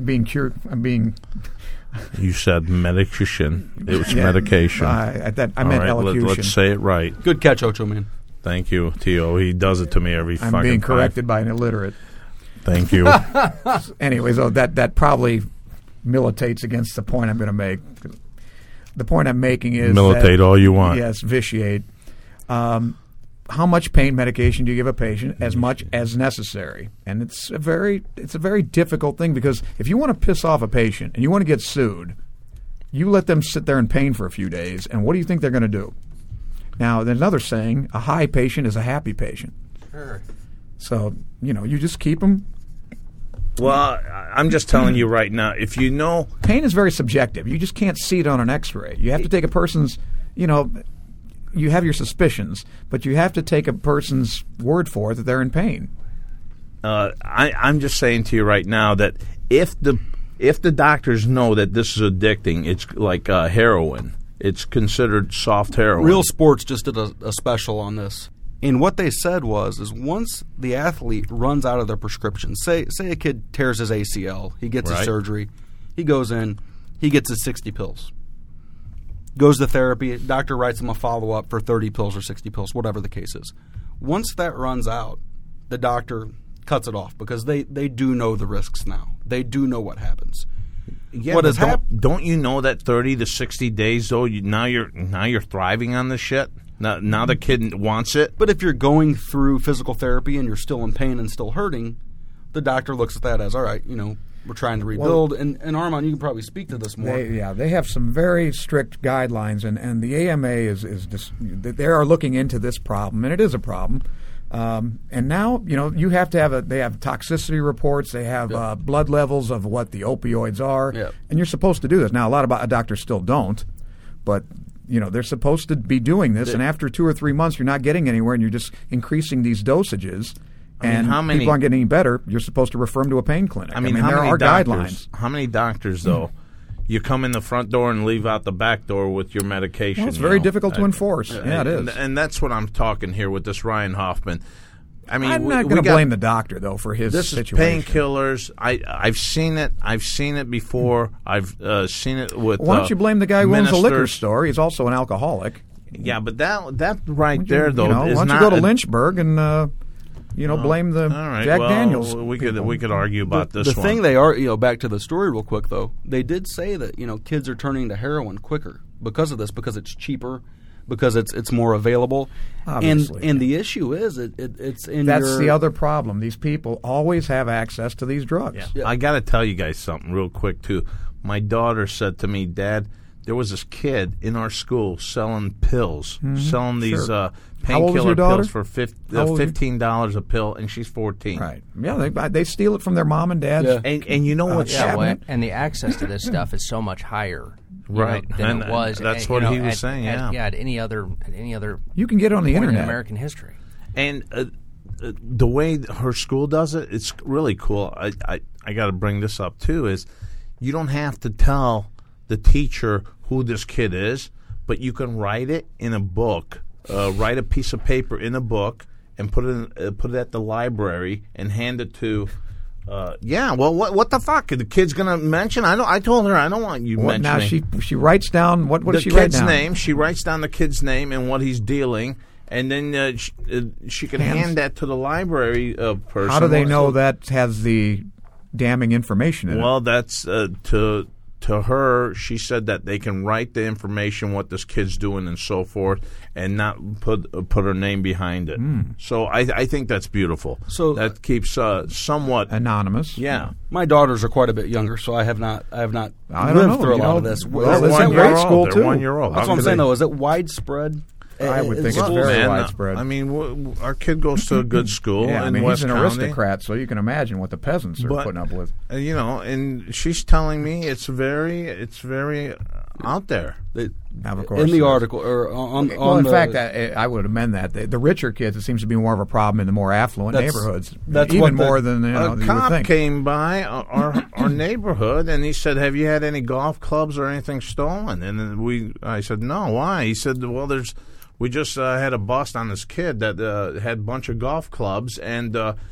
You said medication. It was medication. I meant elocution. Let's say it right. Good catch, Ocho Man. Thank you, T.O. He does it to me every fucking time. I'm being corrected by an illiterate. Thank you. Anyways, that probably militates against the point I'm going to make. The point I'm making is militate all you want. Yes, vitiate. How much pain medication do you give a patient? As much as necessary. And it's a very difficult thing, because if you want to piss off a patient and you want to get sued, you let them sit there in pain for a few days, and what do you think they're going to do? Now, there's another saying, a high patient is a happy patient. Sure. So, you just keep them. Well, I'm just telling you right now, if you know... Pain is very subjective. You just can't see it on an X-ray. You have to take a person's, you have your suspicions, but you have to take a person's word for it that they're in pain. I'm just saying to you right now that if the doctors know that this is addicting, it's like heroin. It's considered soft heroin. Real Sports just did a special on this. And what they said is once the athlete runs out of their prescription, say a kid tears his ACL, he gets his surgery, he goes in, he gets his 60 pills. Goes to therapy, doctor writes him a follow-up for 30 pills or 60 pills, whatever the case is. Once that runs out, the doctor cuts it off, because they do know the risks now. They do know what happens. Yeah, don't you know that 30 to 60 days, though, now you're thriving on this shit? Now the kid wants it? But if you're going through physical therapy and you're still in pain and still hurting, the doctor looks at that as, all right, we're trying to rebuild. And Armand, you can probably speak to this more. They have some very strict guidelines, and the AMA is just, they are looking into this problem, and it is a problem. And now, you have to they have toxicity reports, they have blood levels of what the opioids are, and you're supposed to do this. Now, a lot of doctors still don't, but they're supposed to be doing this, and after 2 or 3 months, you're not getting anywhere, and you're just increasing these dosages. And people aren't getting any better. You're supposed to refer them to a pain clinic. I mean there are guidelines. How many doctors, though, you come in the front door and leave out the back door with your medication? Well, it's very difficult to enforce. Yeah, it is. And that's what I'm talking here with this Ryan Hoffman. I mean, I'm not going to blame the doctor, though, for his situation. This is painkillers. I've seen it. I've seen it before. I've seen it with Why don't you blame the guy who owns a liquor store? He's also an alcoholic. Yeah, but that right there, though, is why don't you go to Lynchburg and... blame the Jack Daniels. We could argue about this. The thing they are, back to the story real quick though. They did say that kids are turning to heroin quicker because of this, because it's cheaper, because it's more available. Obviously. And the issue is it's in. That's the other problem. These people always have access to these drugs. Yeah. I got to tell you guys something real quick too. My daughter said to me, "Dad, there was this kid in our school selling pills, selling these painkiller pills for $15 a pill, and she's 14. Right? Yeah, they steal it from their mom and dad. Yeah. And you know what's and the access to this stuff is so much higher, right? Than it was. That's what he was saying. At any other. You can get it on the internet. In American history, and the way her school does it, it's really cool. I got to bring this up too. Is you don't have to tell the teacher who this kid is, but you can write it in a book. Write a piece of paper in a book and put it at the library and hand it to. What the fuck? The kid's gonna mention? I told her I don't want you mentioning. Now she writes down what does she write down? The kid's name. She writes down the kid's name and what he's dealing, and then she can hand that to the library person. How do they know that has the damning information in it? Well, that's to her, she said that they can write the information, what this kid's doing and so forth, and not put her name behind it. So I think that's beautiful. So that keeps somewhat anonymous. Yeah. My daughters are quite a bit younger, so I have not lived through a lot of this. Well, they're 1 year old. They're 1 year old. That's what I'm saying, though. Is it widespread? I would think it's very widespread. I mean, our kid goes to a good school in West he's an County. aristocrat, so you can imagine what the peasants are putting up with. And she's telling me it's very out there. Of course, in the article or on in fact, I would amend that. The richer kids, it seems to be more of a problem in the more affluent neighborhoods. That's even more than a cop came by our neighborhood and he said, "Have you had any golf clubs or anything stolen?" And then I said, "No, why?" He said, "Well, we just had a bust on this kid that had a bunch of golf clubs, and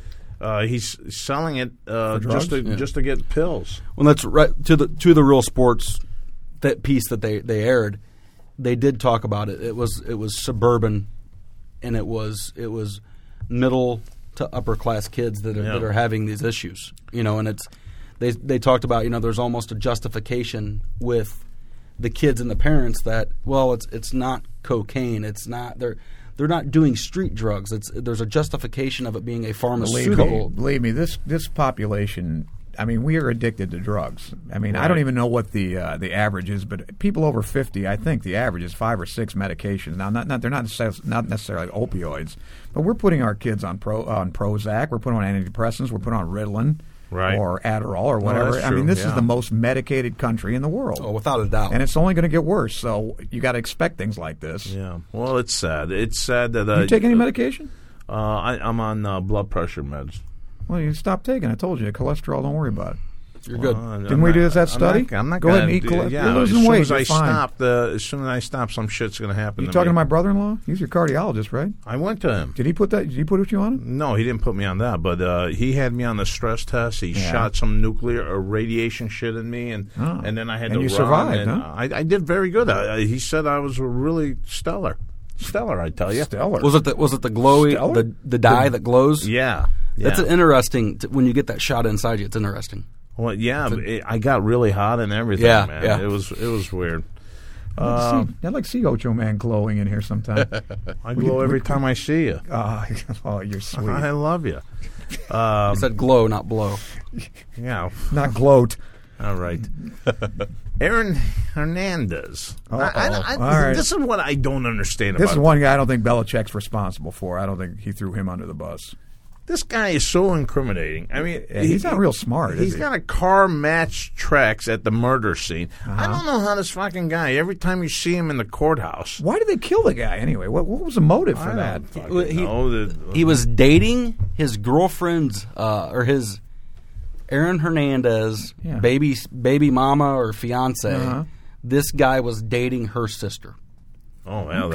he's selling it just to get pills." Well, that's right. To the Real Sports that piece that they aired, they did talk about it. It was suburban, and it was middle to upper class kids that are having these issues. And they talked about there's almost a justification with the kids and the parents that it's not cocaine, it's not they're not doing street drugs. There's a justification of it being a pharmaceutical. Believe me, this population. I mean, we are addicted to drugs. I mean, I don't even know what the average is, but people over 50, I think the average is 5 or 6 medications. Now, they're not necessarily opioids, but we're putting our kids on Prozac, we're putting on antidepressants, we're putting on Ritalin. Right. Or Adderall or whatever. I mean, this is the most medicated country in the world. Oh, without a doubt. And it's only going to get worse. So you got to expect things like this. Yeah. Well, it's sad. It's sad that you take any medication? I'm on blood pressure meds. Well, you stop taking. I told you, cholesterol. Don't worry about it. You're good. Didn't we do that study? I'm not go ahead and eat cholesterol. Yeah, You're losing weight. As soon as I stop, some shit's going to happen. You talking to my brother-in-law? He's your cardiologist, right? I went to him. Did he put you on it? No, he didn't put me on that. But he had me on the stress test. He shot some nuclear or radiation shit in me, and then I had to run. And you survived, huh? I did very good. He said I was really stellar. I tell you. Stellar. Was it the glowy the dye that glows? Yeah. That's an interesting. When you get that shot inside you, it's interesting. Well, yeah, I got really hot and everything, man. Yeah. It was weird. I'd like to see Ocho Man glowing in here sometime. I glow every time I see you. Oh, you're sweet. I love you. He said glow, not blow. Yeah. Not gloat. All right. Aaron Hernandez. All right. This is what I don't understand This about is one guy I don't think Belichick's responsible for. I don't think he threw him under the bus. This guy is so incriminating. I mean, he's not real smart. He's got a car match tracks at the murder scene. I don't know how this fucking guy. Every time you see him in the courthouse, why did they kill the guy anyway? What was the motive for that? He was dating his girlfriend's or his Aaron Hernandez baby mama or fiance. This guy was dating her sister. Oh well,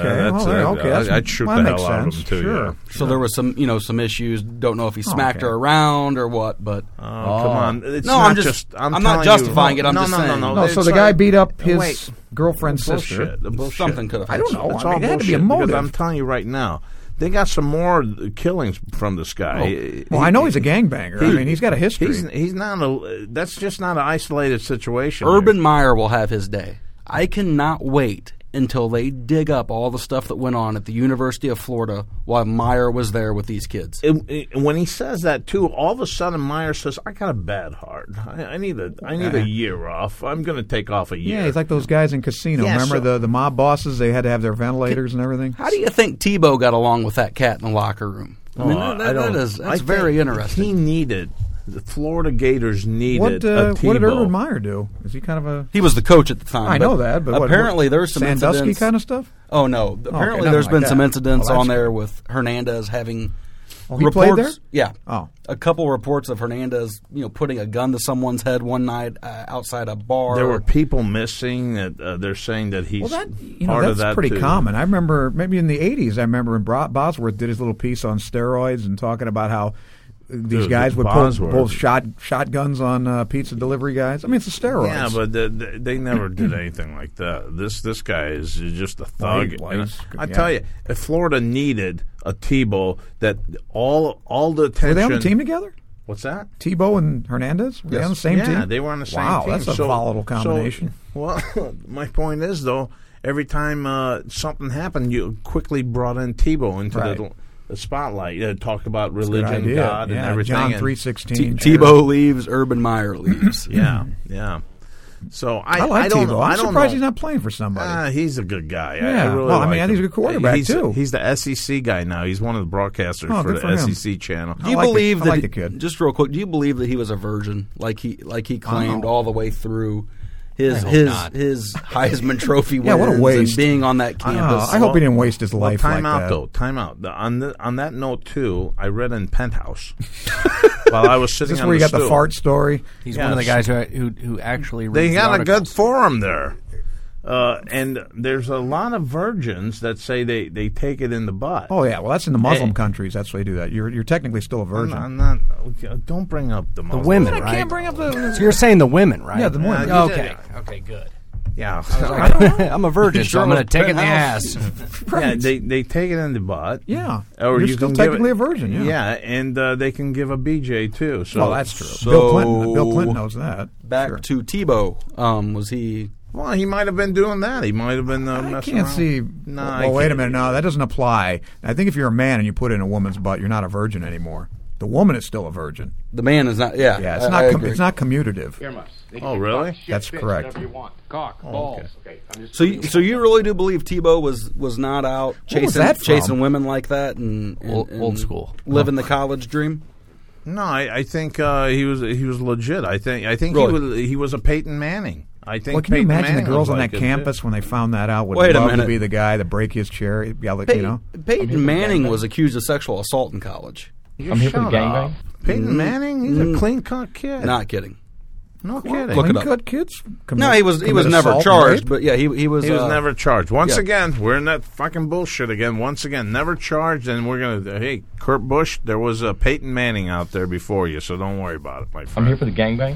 okay. I'd shoot the hell out of him too. Sure. Yeah. So there was some issues. Don't know if he smacked her around or what, but come on. It's I'm not justifying it. I'm just saying. No, so the guy beat up his girlfriend's sister. Bullshit. Something could have. I don't know. It's I all mean, it had to be a bullshit, motive. because I'm telling you right now, they got some more killings from this guy. Well, I know he's a gangbanger. I mean, he's got a history. He's not that's just not an isolated situation. Urban Meyer will have his day. I cannot wait until they dig up all the stuff that went on at the University of Florida while Meyer was there with these kids. When he says that too, all of a sudden Meyer says, "I got a bad heart. I need a year off. I'm going to take off a year." Yeah, he's like those guys in Casino. Yeah, Remember the mob bosses? They had to have their ventilators and everything. How do you think Tebow got along with that cat in the locker room? I mean, that's very interesting. He needed. The Florida Gators needed a Tebow. What did Urban Meyer do? Is he kind of a... He was the coach at the time. I know that, but apparently there's some Sandusky incidents. kind of stuff? Oh, no. Apparently there's been some incidents on there with Hernandez having he played there? Yeah. Oh. A couple reports of Hernandez, putting a gun to someone's head one night outside a bar. There were people missing. That they're saying that he's part of that. That's pretty too. common. I remember maybe in the 80s, I remember when Bosworth did his little piece on steroids and talking about how these guys would pull shotguns on pizza delivery guys. I mean, it's the steroids. Yeah, but they never did anything like that. This guy is just a thug. I tell you, if Florida needed a Tebow, that all the attention. Were they on the team together? What's that? Tebow and Hernandez? Were they on the same team? Yeah, they were on the same team. Wow, that's a volatile combination. Well, my point is, though, every time something happened, you quickly brought in Tebow into the spotlight. Talk about religion, God, and everything. John 3:16. Tebow leaves, Urban Meyer leaves. Yeah. So I like don't Tebow. know. I'm I don't surprised know. he's not playing for somebody. He's a good guy. Yeah. I really I like think he's him. a good quarterback too. He's the SEC guy now. He's one of the broadcasters for good the for him. SEC channel. Do you believe that? I like the kid. Just real quick, do you believe that he was a virgin, like he claimed all the way through his Heisman Trophy wins what a waste. and being on that campus? I hope he didn't waste his life time like out, that. though. Time out. On that note, too, I read in Penthouse while I was sitting Is this on where you got stool. the fart story? He's one of the guys who actually reads They got the a good articles. forum there. And there's a lot of virgins that say they take it in the butt. Oh yeah, well that's in the Muslim countries. That's why they do that. You're technically still a virgin. I'm not. Don't bring up the Muslims. women, I right? can't bring up the. So you're saying the women, right? Yeah, the women. Okay. Okay, good. Yeah. I'm a virgin, so I'm going to take it in the ass. Yeah, they take it in the butt. Yeah, Or you're you still can give technically it- a virgin. Yeah. Yeah, and they can give a BJ too. So Well, that's true. So- Bill Clinton knows that. Back Sure. to Tebow. Was he? Well, he might have been doing that. He might have been I messing can't around. see. No, I well, wait a can't. minute. No, that doesn't apply. I think if you're a man and you put it in a woman's butt, you're not a virgin anymore. The woman is still a virgin. The man is not. Yeah, Yeah, I agree. it's not commutative. Earmuffs. They Oh, can really? fuck, shit, That's bitch, correct. Whatever you want. Cock, balls. Okay. I'm just So you really do believe Tebow was not out was that from? chasing women like that and Old school. living the college dream? No, I think he was legit. I think Really? he was a Peyton Manning. I think. Well, can you Peyton imagine the Manning girls was on like that it, campus when they found that out would Wait a love to minute. be the guy to break his chair? Peyton Manning was accused of sexual assault in college. too. I'm here for the Shut gangbang. up. Peyton Manning, he's a clean cut kid. Not kidding. No kidding. Look it up. Cut kids. No, he was commit never assault, charged, rape? but yeah, he was. He was never charged. Once yeah. again, we're in that fucking bullshit again. Once again, never charged, and we're gonna. Hey, Kurt Busch, there was a Peyton Manning out there before you, so don't worry about it, my I'm friend. here for the gangbang.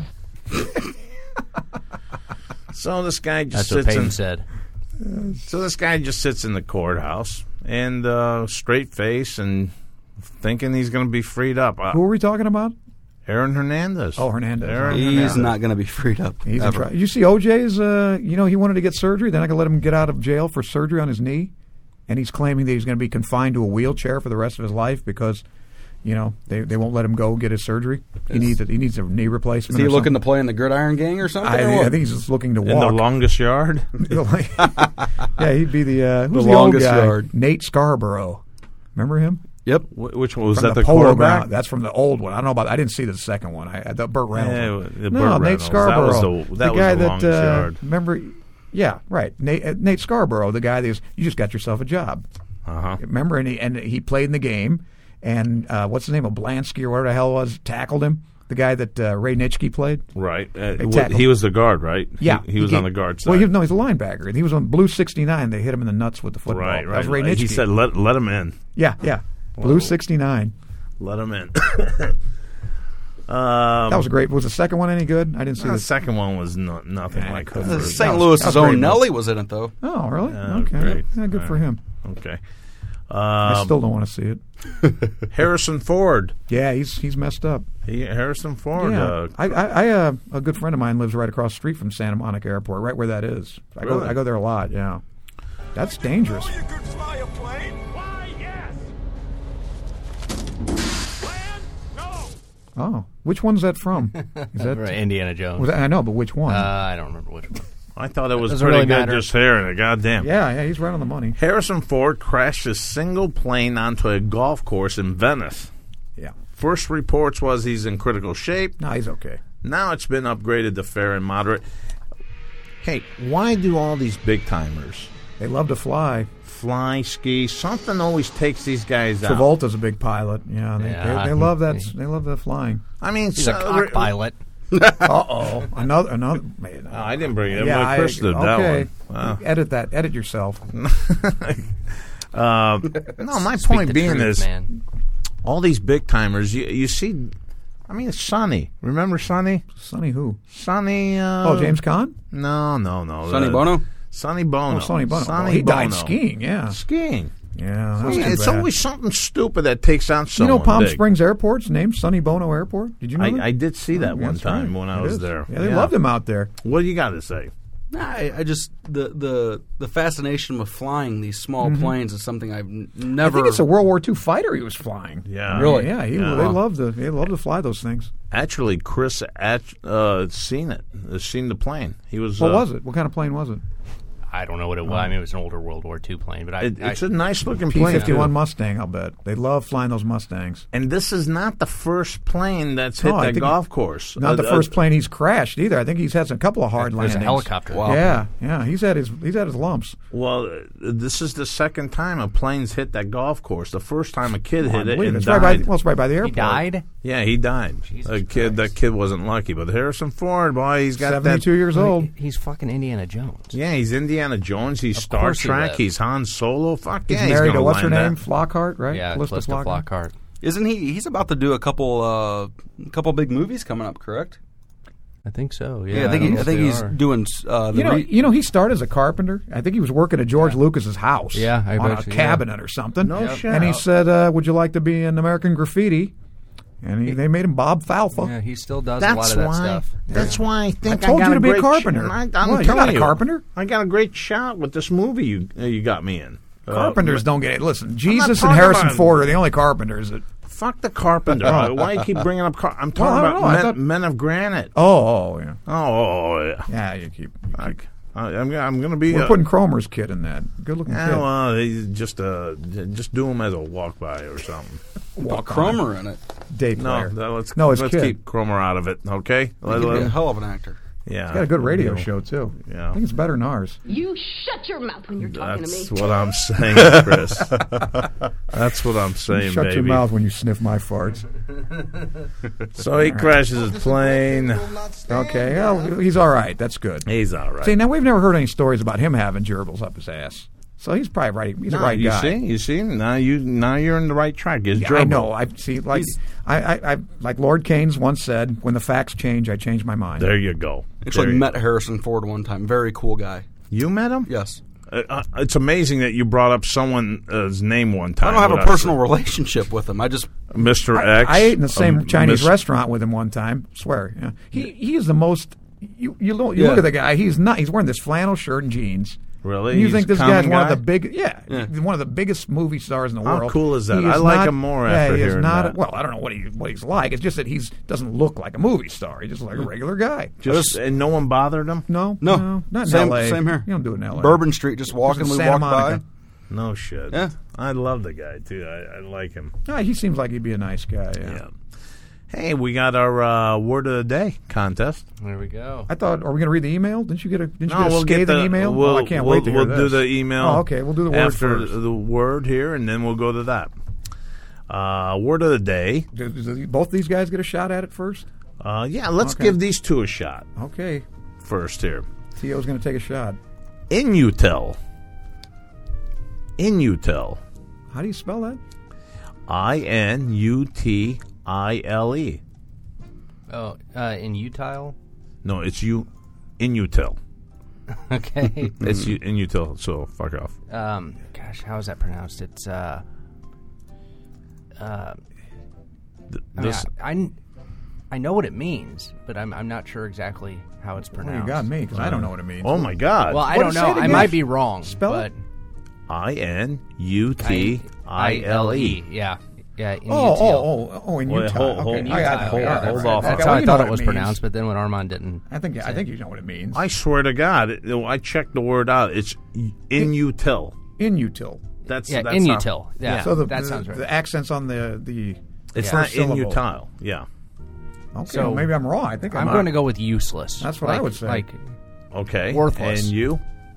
So this guy just That's what sits Peyton in. said. So this guy just sits in the courthouse and straight face and thinking he's going to be freed up. Who are we talking about? Aaron Hernandez. Oh, Hernandez. Aaron He's Hernandez. not going to be freed up. He's in ever. trouble. You see OJ's, he wanted to get surgery. Then I could let him get out of jail for surgery on his knee. And he's claiming that he's going to be confined to a wheelchair for the rest of his life because, You know, they won't let him go get his surgery. He needs a knee replacement. Is he looking to play in the Gridiron Gang or something? I think he's just looking to walk. In the longest yard? Yeah, he'd be the who's the the longest old guy? yard. Nate Scarborough. Remember him? Yep. Which one was From that? The Polo quarterback? Ground. That's from the old one. I don't know about. I didn't see the second one. The Burt Reynolds. Yeah, one. Burt Nate Reynolds. Scarborough. That was guy the longest yard. Remember? Yeah, right. Nate Scarborough, the guy that was, you just got yourself a job. Remember? And he played in the game. And what's his name? Oblansky or whatever the hell it was tackled him. The guy that Ray Nitschke played. Right. He was the guard, right? Yeah. He was on the guard side. Well, he's a linebacker. He was on Blue 69. They hit him in the nuts with the football. Right. That was Ray Nitschke. He said, let him in. Yeah. Blue 69. Let him in. That was great. Was the second one any good? I didn't see the second one was nothing like that. St. Louis's own Nelly was in it, though. Oh, really? Okay. Great. Yeah, good for him. Okay. I still don't want to see it. Harrison Ford. Yeah, he's messed up. Harrison Ford. Yeah. A good friend of mine lives right across the street from Santa Monica Airport, right where that is. I go there a lot. Yeah, that's dangerous. You could fly a plane? Why, yes. Land? No. Oh, which one's that from? Is that Indiana Jones? I know, but which one? I don't remember which one. I thought it was Doesn't pretty really good matter. just hearing it. Goddamn. Yeah, he's right on the money. Harrison Ford crashed a single plane onto a golf course in Venice. Yeah. First reports was he's in critical shape. No, he's okay. Now it's been upgraded to fair and moderate. Hey, why do all these big timers? They love to fly. Fly, ski, something always takes these guys out. Travolta's a big pilot. Yeah, they love that. They love the flying. I mean, He's a cock pilot. Another. Man, I didn't bring it up. Yeah, Chris did that okay. one. Wow. Edit that. Edit yourself. No, my point being is, all these big timers. You see, I mean, Sonny. Remember Sonny? Sonny who? Sonny. James Caan? No. Sonny Bono. Sonny Bono. Oh, Sonny Bono. Sonny he Bono. died skiing. Yeah. Skiing. Yeah, that's it's always something stupid that takes out You someone. know, Palm big. Springs Airport's named Sonny Bono Airport. Did you know that? I did see that one that's time right. when I was there. Yeah, they loved him out there. What do you got to say? I just the fascination with flying these small planes is something I've never. I think it's a World War II fighter he was flying. Yeah, really. Yeah, they love to fly those things. Actually, Chris seen it. Seen the plane. He was. What was it? What kind of plane was it? I don't know what it was. I mean, it was an older World War II plane, but it's a nice looking plane. P-51 Mustang, I'll bet. They love flying those Mustangs. And this is not the first plane that's hit that golf course. Not the first plane he's crashed either. I think he's had a couple of hard landings. There's a helicopter. Wow. Yeah. He's had his lumps. Well, this is the second time a plane's hit that golf course. The first time a kid hit it and it's died. It's right by the airport. He died? Yeah, he died. That kid wasn't lucky, but Harrison Ford, boy, he's got 72 years old. He's fucking Indiana Jones. Yeah, he's Indiana Jones. He's Star Trek. He's Han Solo. Fuck yeah, He's married to what's her name? That. Flockhart, right? Yeah, Callista Flockhart. Isn't he? He's about to do a couple big movies coming up, correct? I think so. Yeah, I think he's doing. He started as a carpenter. I think he was working at George Lucas's house. Yeah, I on bet a cabinet or something. No shit. And he said, "Would you like to be in American Graffiti?" And they made him Bob Falfa. Yeah, he still does a lot of that stuff. That's why I think I told got you to be a great carpenter. I'm You're telling not a you, carpenter. I got a great shot with this movie you got me in. Carpenters don't get it. Listen, Jesus and talking Harrison about- Ford are the only carpenters that. Fuck the carpenter. Why do you keep bringing up? I'm talking I don't know. I about thought- men of granite. Oh, yeah. Oh, yeah. Yeah, you keep. I'm going to be. We're putting Cromer's kid in that. Good looking kid. Well, he's just do him as a walk by or something. Put Cromer in it. Day player. Let's kid. keep Cromer out of it, okay? He'd be a hell of an actor. Yeah, He's got a good radio show too. Yeah, I think it's better than ours. You shut your mouth when you're talking to me. That's what I'm saying, Chris. That's what I'm saying, Shut baby. your mouth when you sniff my farts. So he crashes his plane. Okay, well, he's all right. That's good. He's all right. See, now we've never heard any stories about him having gerbils up his ass. So he's probably right. He's a right guy. You see. Now you're in the right track. His I know. I see. Like like Lord Keynes once said, "When the facts change, I change my mind." There you go. Actually, met Harrison Ford one time. Very cool guy. You met him? Yes. It's amazing that you brought up someone's name one time. I don't have a personal relationship with him. I just Mr. X. I ate in the same Chinese restaurant with him one time. Swear. Yeah. He is the most. You look at the guy. He's not. He's wearing this flannel shirt and jeans. Really? And you He's think this common guy's one of guy? the one of the biggest movie stars in the How world. cool is that? He I like not- him more yeah, after he is hearing not. that. Well, I don't know what he's like. It's just that he doesn't look like a movie star. He just looks like a regular guy. And no one bothered him? No, No. not in Same- L.A. same here. You don't do it in L.A. Bourbon Street, just walking. in We Santa walked Monica. by. No shit. Yeah. I love the guy, too. I like him. No, he seems like he'd be a nice guy. Yeah. Hey, we got our word of the day contest. There we go. I thought, are we going to read the email? Didn't you get a we'll get scathing email? I can't wait to hear We'll this. do the email. Oh, okay, we'll do the word after first. the word here, and then we'll go to that. Word of the day. Do both these guys get a shot at it first? Yeah, let's Okay. give these two a shot Okay. first here. T.O.'s going to take a shot. Inutel. Inutel. How do you spell that? Inutile. Oh, in Utile? No, it's Inutel. Okay. It's Inutel, so fuck off. Gosh, how is that pronounced? It's I know what it means, but I'm not sure exactly how it's Well, pronounced. you got me because I don't know what it means. Oh my God. Well, I What don't is it know. I again? might be wrong. Spell but it. Inutile. Yeah. Yeah. Oh, in Wait, Utah. hold- Okay. hold- I got it. hold- I got it. hold off. Okay, That's well, how I you know thought what it was means. pronounced, but then when Armand didn't. I think you know what it means. I swear to God, I checked the word out. It's Inutil. Inutil. That's Inutil. Yeah, So that sounds right. The accents on the It's first not syllable. Inutile. Yeah. Okay, So- well, maybe I'm wrong. I think I'm going to go with useless. That's what I would say. Like, Okay. Worthless. And you?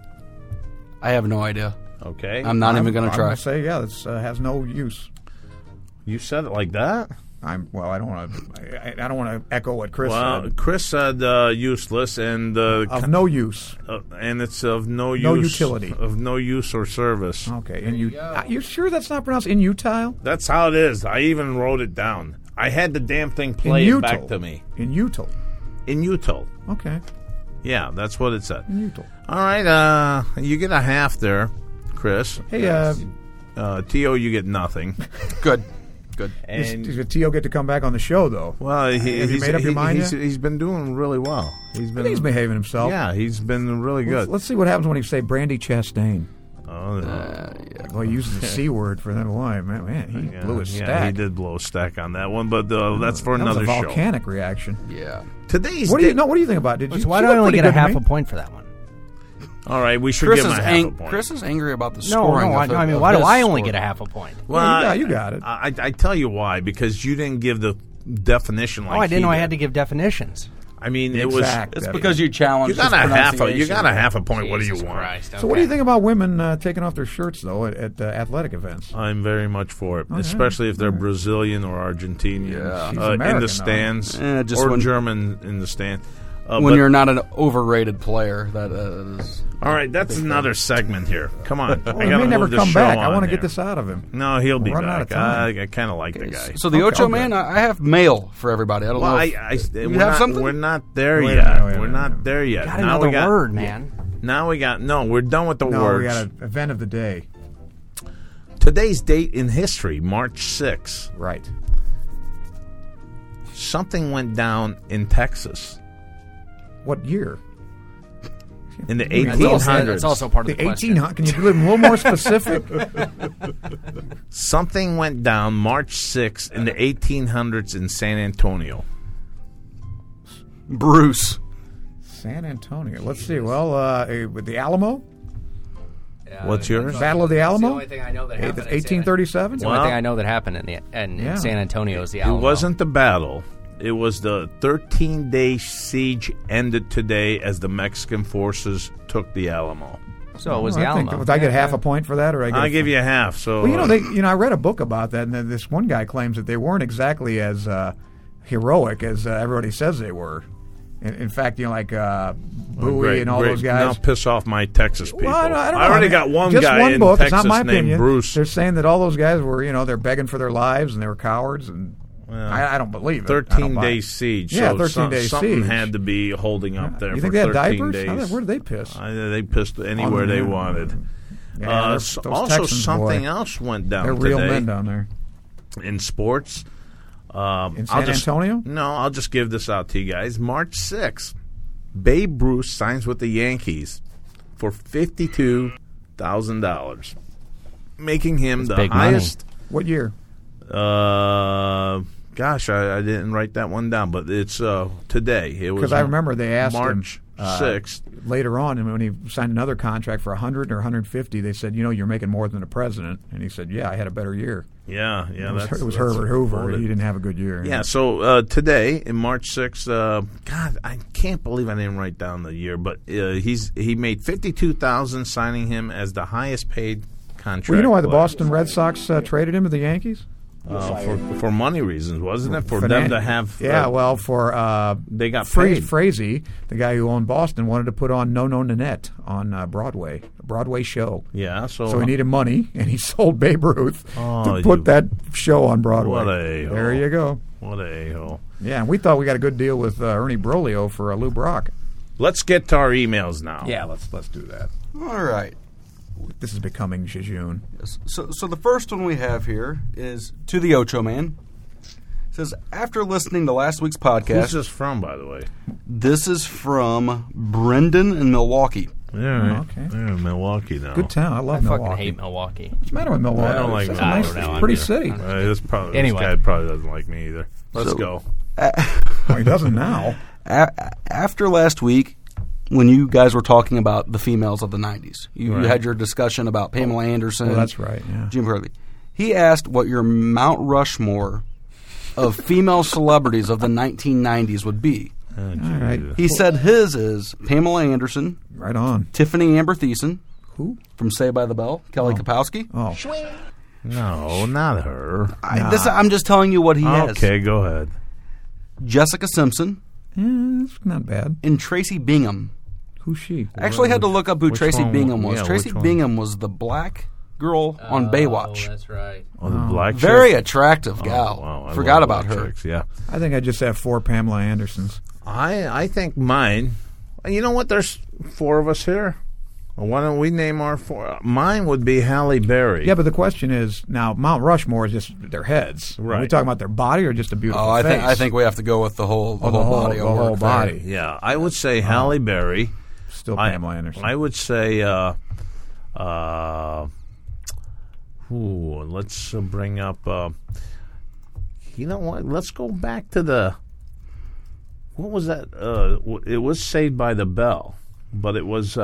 I have no idea. Okay. I'm not even going to try. I'm say this has no use. You said it like that? I don't want to. I don't want to echo what Chris Well, said. Chris said useless and Of no use. and it's of no use, No utility. of no use or service. Okay, you sure that's not pronounced inutile? That's how it is. I even wrote it down. I had the damn thing play it back Inutil. to me. Inutil. Inutil. Okay, Yeah, that's what it said. inutil. All right, you get a half there, Chris. Hey, T.O., you get nothing. Good. And does T.O. get to come back on the show though? well, Have you made up your mind yet? he's been doing really well. I think he's behaving himself. Yeah, he's been really good. Let's see what happens when you say Brandy Chastain. Oh, Well, he uses the C word for that. Why, man, he blew his stack. Yeah, he did blow a stack on that one, but that's for That another was a show. volcanic reaction. Yeah. Today's What do you think about it? so why do I only get a half a point for that one? All right, we should Chris give him is, a half a point. Chris is angry about the No, scoring. no. of the- I mean, of why do his I only score. get a half a point? Well, you got it. I tell you why, because you didn't give the definition like I didn't know he I had did. to give definitions. I mean, it Exact was. It's because you challenged. You got his a half. You pronunciation. got a half a point. What do you Jesus want? Christ, So, what do you think about women taking off their shirts though at athletic events? I'm very much for it, yeah. especially if they're Brazilian or Argentinian Yeah. She's in American, the though. stands, Just or when- German in the stands. When but- you're not an overrated player, that is. all right, that's another segment here. Come on, Well, I he gotta may never move the come show back. I on want to here. get this out of him. No, he'll be We're running out back. of time. I kind of like the guy. So the Okay, Ocho okay. Man, I have mail for everybody. I don't Well, know. we're have not, something? We're not there Wait a yet. minute, wait a We're minute. not there yet. Got Now another we got word, man. Now we got no. We're done with the No, words. we got an event of the day. Today's date in history, March 6th. Right. Something went down in Texas What year? in the That's also, 1800s. that's also part of The the question. 1800s. Can you be a little more specific? Something went down March 6th in the 1800s in San Antonio. Bruce. San Antonio. Let's see. Well, with the Alamo, What's yours? Battle of the That's the Alamo, only thing I know that happened. 1837. The only thing I know that happened in Yeah. San Antonio is the It Alamo. wasn't the battle. It was the 13-day siege ended today as the Mexican forces took the Alamo. So it was I the think- Alamo. Would I get half a point for that, or I get I'll a- give you a half. So Well, I read a book about that, and then this one guy claims that they weren't exactly as heroic as everybody says they were. In fact, like Bowie great, and all great. those guys. Now piss off my Texas people. Well, I don't know. I already mean, got one just guy one in book. Texas It's not my named opinion. Bruce. They're saying that all those guys were, they're begging for their lives and they were cowards, and I don't believe it. 13-day siege. Yeah, so 13-day something siege. had to be holding up there You for think they had 13 diapers? days. Where did they piss? They pissed anywhere On they the- wanted. Yeah, those Also, Texans, something boy. else went down They're today real men down there. in sports. In San Antonio? No, I'll just give this out to you guys. March 6th, Babe Ruth signs with the Yankees. for $52,000, making him That's the big money. highest. What year? Gosh, I didn't write that one down, but it's today. It was Because I remember they asked March him 6th. later on, and when he signed another contract for 100 or 150, they said, "You're making more than the president," and he said, "Yeah, I had a better year." Yeah, It was that's Herbert Hoover. quoted. He didn't have a good year. Yeah, so today, in March 6th, God, I can't believe I didn't write down the year, but he made $52,000, signing him as the highest paid contract. Well, you know why the player. Boston Red Sox traded him to the Yankees? For money reasons, wasn't it? For them to have... for they got paid. Frazee, the guy who owned Boston, wanted to put on No No Nanette on Broadway, a Broadway show. Yeah, So he needed money, and he sold Babe Ruth Oh, to put that show on Broadway. What a a-hole. There you go. What a a-hole. Yeah, and we thought we got a good deal with Ernie Broglio for Lou Brock. Let's get to our emails now. Yeah, let's do that. All right. This is becoming jejune. Yes. So the first one we have here is to the Ocho Man. It says, after listening to last week's podcast... Who's this from, by the way? This is from Brendan in Milwaukee. Yeah, okay. Yeah, Milwaukee now. Good town. I love I Milwaukee. fucking hate Milwaukee. What's the matter with Milwaukee? I don't like It's a Milwaukee. nice, pretty city. This Anyway. guy probably doesn't like me either. Let's go. Well, he doesn't now. After last week, when you guys were talking about the females of the 90s, you had your discussion about Pamela Anderson. Oh, that's right, yeah. Jim Hurley. He asked what your Mount Rushmore of female celebrities of the 1990s would be. All right. He said his is Pamela Anderson, Right on. Tiffany Amber Thiessen, Who? from Saved by the Bell, Kelly Kapowski. Oh. No, not her. I'm just telling you what he has. Okay, go ahead. Jessica Simpson It's not bad. and Tracy Bingham. Who's she? I actually had to look up who Which Tracy one? Bingham was. Yeah, Tracy which one? Bingham was the black girl on Baywatch. That's right. Oh, the black chick? Very attractive gal. Oh, wow, I Forgot love about black her. chicks, yeah. I think I just have 4 Pamela Andersons. I think mine. You know what? There's 4 of us here. Well, why don't we name our 4? Mine would be Halle Berry. Yeah, but the question is, now, Mount Rushmore is just their heads. Right. Are we talking about their body or just a beautiful Oh, face? I think we have to go with the whole body. the whole body. Yeah, I would say Halle Berry. Still Pamela Anderson. I would say. Let's bring up. You know what? Let's go back to the. What was that? It was Saved by the Bell, but it was.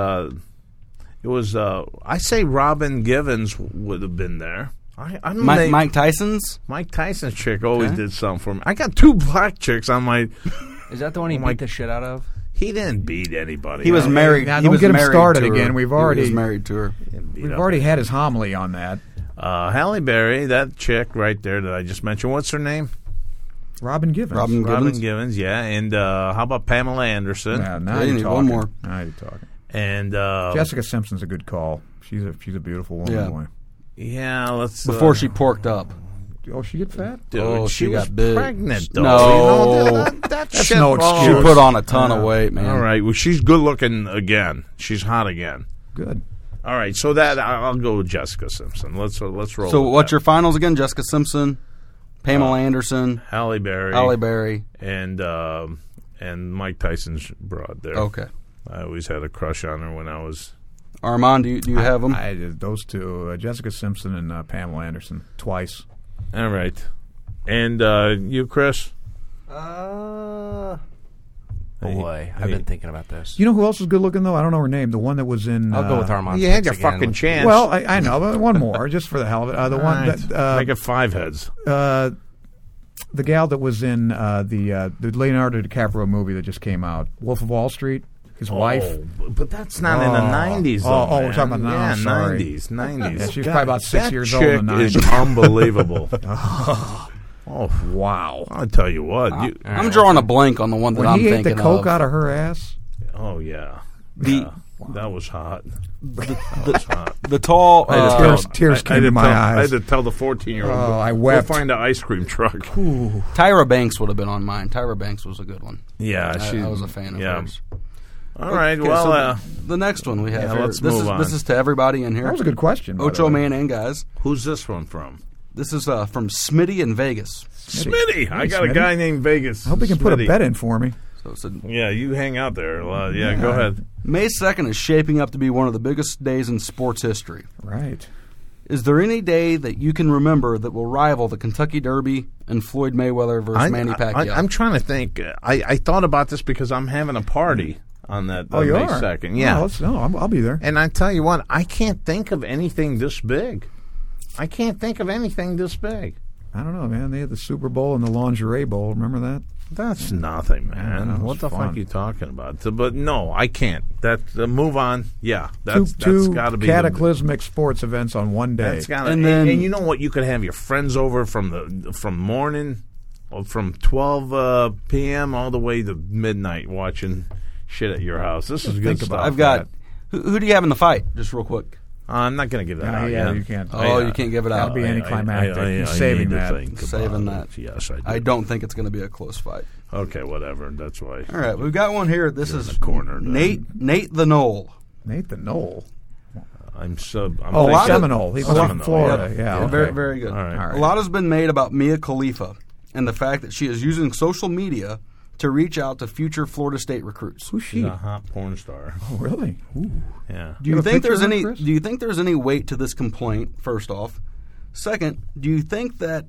I say Robin Givens would have been there. Mike Tyson's? Mike Tyson's chick always did something for me. I got 2 black chicks on my. Is that the one he beat the shit out of? He didn't beat anybody. He was married. Now, he don't was get him married started to her. again. He was married to her. We've already had his homily on that. Halle Berry, that chick right there that I just mentioned. What's her name? Robin Givens. Robin Givens, yeah. And how about Pamela Anderson? Yeah, now Yeah, you you're need talking. one more. Now you're talking. And Jessica Simpson's a good call. She's a beautiful woman. Yeah. Boy. yeah, let's Before she porked up. Oh, she get fat? Dude, Oh, she she was got big. pregnant though. No. You know, that's shit no balls. She excuse. put on a ton of weight, man. All right, well, she's good looking again. She's hot again. Good. All right, so that I'll go with Jessica Simpson. Let's roll. So with what's that. your finals again? Jessica Simpson, Pamela Anderson, Halle Berry, and Mike Tyson's broad there. Okay. I always had a crush on her when I was. Armand, do you have them? I did those 2, Jessica Simpson and Pamela Anderson, twice. All right, and you, Chris? Boy, I've been thinking about this. You know who else is good looking though? I don't know her name. The one that was in. I'll go with Armand. You had your again. fucking chance. Well, I know, but one more just for the hell of it. The one Right. that Make it 5 heads. the gal that was in the Leonardo DiCaprio movie that just came out, Wolf of Wall Street. His wife. But that's not in the 90s, though. Oh, we're man. talking about now. Yeah, Sorry. 90s. Yeah, she was probably about 6 that years old in the chick is 90s. unbelievable. Oh, Wow. I'll tell you what. I'm drawing a blank on the one that When I'm he ate thinking the coke of. out of her ass. Oh, yeah. That was hot. The tall. Tears came to my eyes. I had to tell the 14-year-old. Oh, I wept. Go find an ice cream truck. Tyra Banks would have been on mine. Tyra Banks was a good one. Yeah, I was a fan of hers. All right, Okay, well, so the next one we have here. let's move on. This is to everybody in here. That was a good question. by the Ocho way. Man and guys. who's this one from? This is from Smitty in Vegas. Smitty. I got a Smitty. guy named Vegas. I hope he can put a Smitty. bet in for me. So it's a, Yeah, you hang out there. Yeah, go ahead. May 2nd is shaping up to be one of the biggest days in sports history. Right. Is there any day that you can remember that will rival the Kentucky Derby and Floyd Mayweather versus Manny Pacquiao? I'm trying to think. I thought about this because I'm having a party on that May 2nd. Yeah. I'll be there. And I tell you what, I can't think of anything this big. I don't know, man. They had the Super Bowl and the Lingerie Bowl. Remember that? That's nothing, man. What the fuck are you talking about? But no, I can't. Move on. Yeah, that's got to be cataclysmic sports events on one day. That's gotta, and you know what? You could have your friends over from morning, from 12 p.m. all the way to midnight watching shit at your house. This is good stuff. I've got. Who do you have in the fight? Just real quick. I'm not going to give that out. Yeah, you can't. You can't give it out. That'll be anticlimactic. Saving that. Yes, I do. I don't think it's going to be a close fight. Okay, whatever. That's why. All right, we've got one here. This is Nate the Knoll. Nate the Knoll. Seminole. He's from Florida. Yeah. Very, very good. All right. A lot has been made about Mia Khalifa and the fact that she is using social media to reach out to future Florida State recruits. Who's she? She's a hot porn star. Oh, really? Ooh. Yeah. Do you think there's any weight to this complaint? First off, second, do you think that?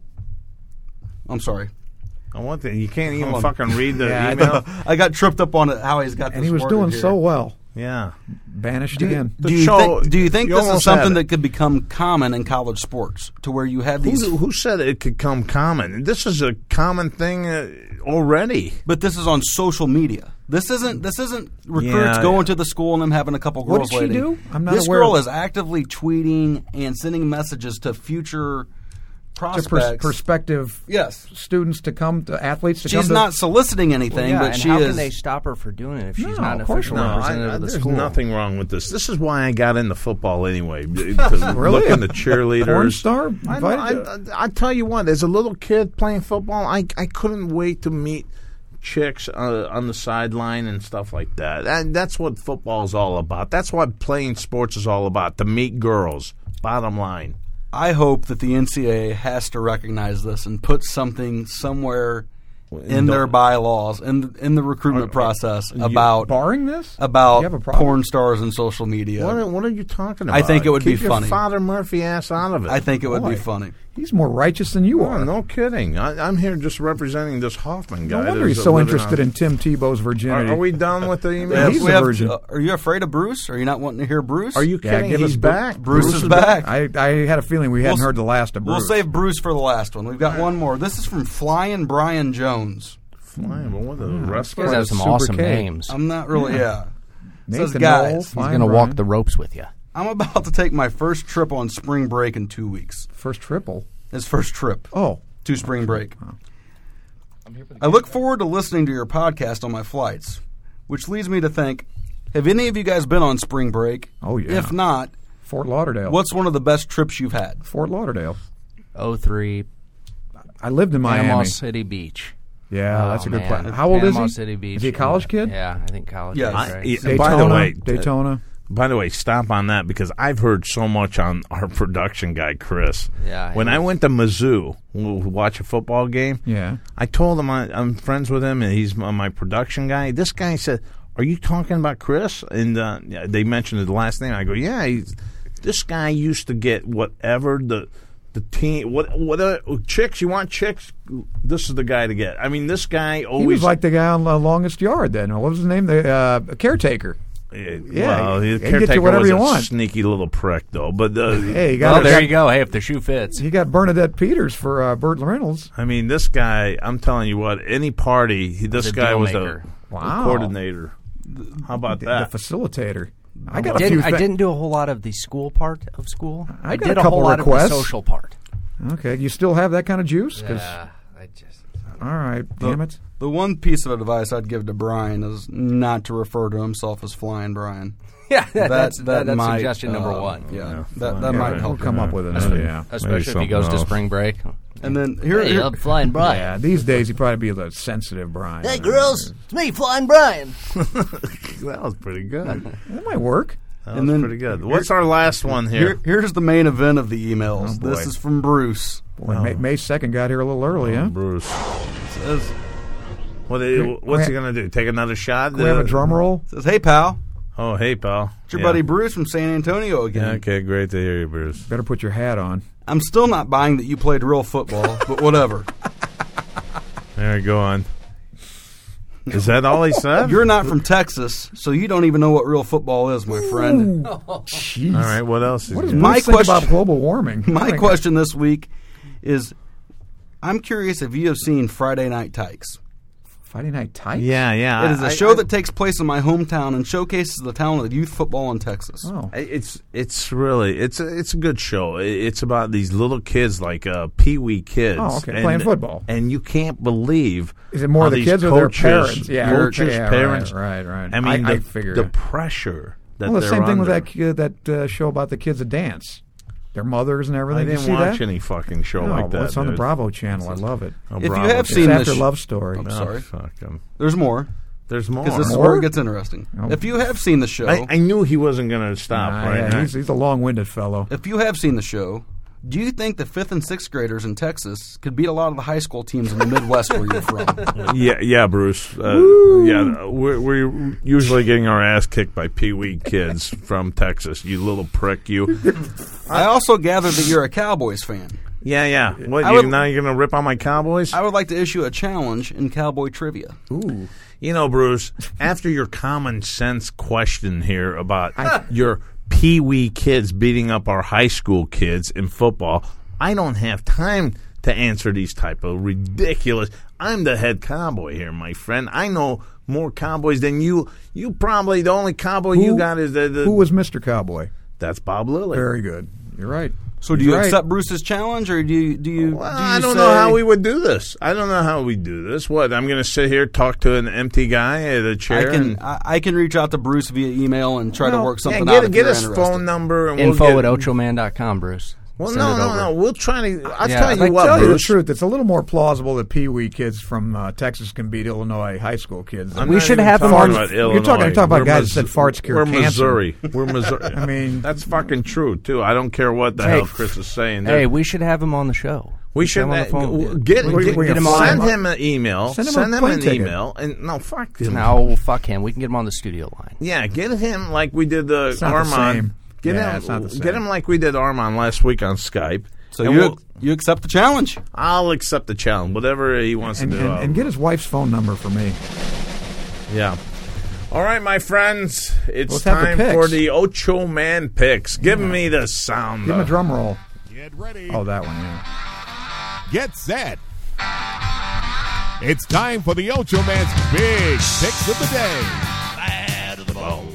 I'm sorry. You can't even fucking read the email. I got tripped up on it. How he's got this. And he was doing here. so well. Yeah. Banished again. Do you think this is something that could become common in college sports, to where you have these? Who said it could come common? This is a common thing already. But this is on social media. This isn't recruits going to the school and them having a couple girls. What did she do? I'm not this aware. This girl is actively tweeting and sending messages to future prospects, prospective students to come to athletes. She's not soliciting anything, but she how is. Can they stop her for doing it if she's not an official representative of the school? There's nothing wrong with this. This is why I got into football anyway. To look into cheerleaders. Porn star? I tell you what, as a little kid playing football, I couldn't wait to meet chicks on the sideline and stuff like that. And that's what football is all about. That's what playing sports is all about, to meet girls, bottom line. I hope that the NCAA has to recognize this and put something somewhere in their bylaws, in the recruitment process, about barring this, about porn stars and social media. What are you talking about? I think it would be funny. funny. Keep your Father Murphy ass out of it. I think it would be funny. He's more righteous than you are. No kidding. I'm here just representing this Hoffman guy. No wonder he's so interested in Tim Tebow's virginity. Are we done with the email? He's a virgin. Are you afraid of Bruce? Are you not wanting to hear Bruce? Are you kidding? He's back. Bruce is back. I had a feeling we hadn't heard the last of Bruce. We'll save Bruce for the last one. We've got one more. This is from Flying Brian Jones. What the wrestler? These have some awesome names. I'm not really, Says, guys, he's going to walk the ropes with you. I'm about to take my first trip on spring break in 2 weeks. First triple? His first trip. Oh. To spring break. Oh. I look forward to listening to your podcast on my flights, which leads me to think, have any of you guys been on spring break? Oh, yeah. If not, Fort Lauderdale. What's one of the best trips you've had? Fort Lauderdale. 03. I lived in Miami. Panama City Beach. Yeah, that's a good plan. How old is he? City Beach. Is he a college kid? Yeah, I think college. Yes. Right. Daytona. By the way, stop on that because I've heard so much on our production guy, Chris. Yeah. When I went to Mizzou to watch a football game, I told him I'm friends with him and he's my production guy. This guy said, "Are you talking about Chris?" And they mentioned the last name. I go, "Yeah." This guy used to get whatever the team, what chicks, you want chicks, this is the guy to get. I mean, this guy always... He was like the guy on the longest yard then. What was his name? The caretaker. Well, the caretaker was a sneaky little prick, though. But hey, there you go. Hey, if the shoe fits. He got Bernadette Peters for Burt Reynolds. I mean, this guy, I'm telling you what, any party, this guy was a coordinator. How about that? The facilitator. I didn't do a whole lot of the school part of school. I did a couple whole lot requests. of the social part. Okay, you still have that kind of juice? Yeah, I just... All right, damn it. The one piece of advice I'd give to Brian is not to refer to himself as Flying Brian. Yeah, that's might, suggestion number one. Yeah, that might help. We'll come up with it. Especially if he goes to spring break. And then here, I'm Flying Brian. Yeah, these days he'd probably be a sensitive Brian. Hey, girls, it's me, Flying Brian. That was pretty good. That might work. That was pretty good. What's our last one here? Here's the main event of the emails. Oh, this is from Bruce. Boy, May 2nd got here a little early, huh? Bruce. What's he going to do? Take another shot? Do we have a drum roll? Says, hey, pal. Oh, hey, pal. It's your buddy Bruce from San Antonio again. Okay, great to hear you, Bruce. Better put your hat on. I'm still not buying that you played real football, but whatever. There, go on. Is that all he said? You're not from Texas, so you don't even know what real football is, my friend. Jeez. All right, what else? What does Bruce think about global warming? My question this week is, I'm curious if you have seen Friday Night Tykes. Friday Night Tykes? Yeah. It is a show that takes place in my hometown and showcases the talent of youth football in Texas. Oh. It's really it's a good show. It's about these little kids, like Pee-wee kids. Oh, okay, playing football. And you can't believe. Is it more the kids or their parents? Yeah, coaches, parents. Right. I mean, I figured the pressure that the they're same thing under. with that show about the kids that dance. Their mothers and everything. I didn't watch any fucking show like that. It's on the Bravo channel. I love it. If you have seen it's this after Love Story. I'm sorry. Fuck 'em. There's more. There's more. Because this is where it gets interesting. Oh. If you have seen the show, I knew he wasn't going to stop. Yeah, he's a long-winded fellow. If you have seen the show, do you think the 5th and 6th graders in Texas could beat a lot of the high school teams in the Midwest where you're from? Yeah, Bruce. We're usually getting our ass kicked by Pee-wee kids from Texas. You little prick, you. I also gather that you're a Cowboys fan. Yeah. What? Now you're going to rip on my Cowboys? I would like to issue a challenge in Cowboy trivia. Ooh. You know, Bruce, after your common sense question here about your Pee-wee kids beating up our high school kids in football, I don't have time to answer these type of ridiculous. I'm the head cowboy here, my friend. I know more Cowboys than you. You probably, the only cowboy you got is the Who was Mr. Cowboy? That's Bob Lilly. Very good. You're right. So do you accept Bruce's challenge, or do you? I don't know how we would do this. I don't know how we do this. What, I'm going to sit here, talk to an empty guy at a chair? I can reach out to Bruce via email and try to work something out. Get his phone number. And info at ochoman.com, Bruce. Well, no. We'll try to. I'll tell you what, Bruce. Tell you the truth, it's a little more plausible that Pee-wee kids from Texas can beat Illinois high school kids. We should have them on. You're talking about guys that said farts cure cancer. Missouri. We're Missouri. I mean, that's fucking true too. I don't care what the hell Chris is saying. Hey, we should have him on the show. We should get him on. Send him an email. Send him an email. And no, fuck him. No, fuck him. We can get him on the studio line. Yeah, get him like we did the Armand. Get him like we did Armand last week on Skype. So you accept the challenge? I'll accept the challenge, whatever he wants to do. And get his wife's phone number for me. Yeah. All right, my friends, it's time for the Ocho Man picks. Give me the sound. Give him a drum roll. Get ready. Oh, that one, yeah. Get set. It's time for the Ocho Man's big picks of the day. Bad to the bone.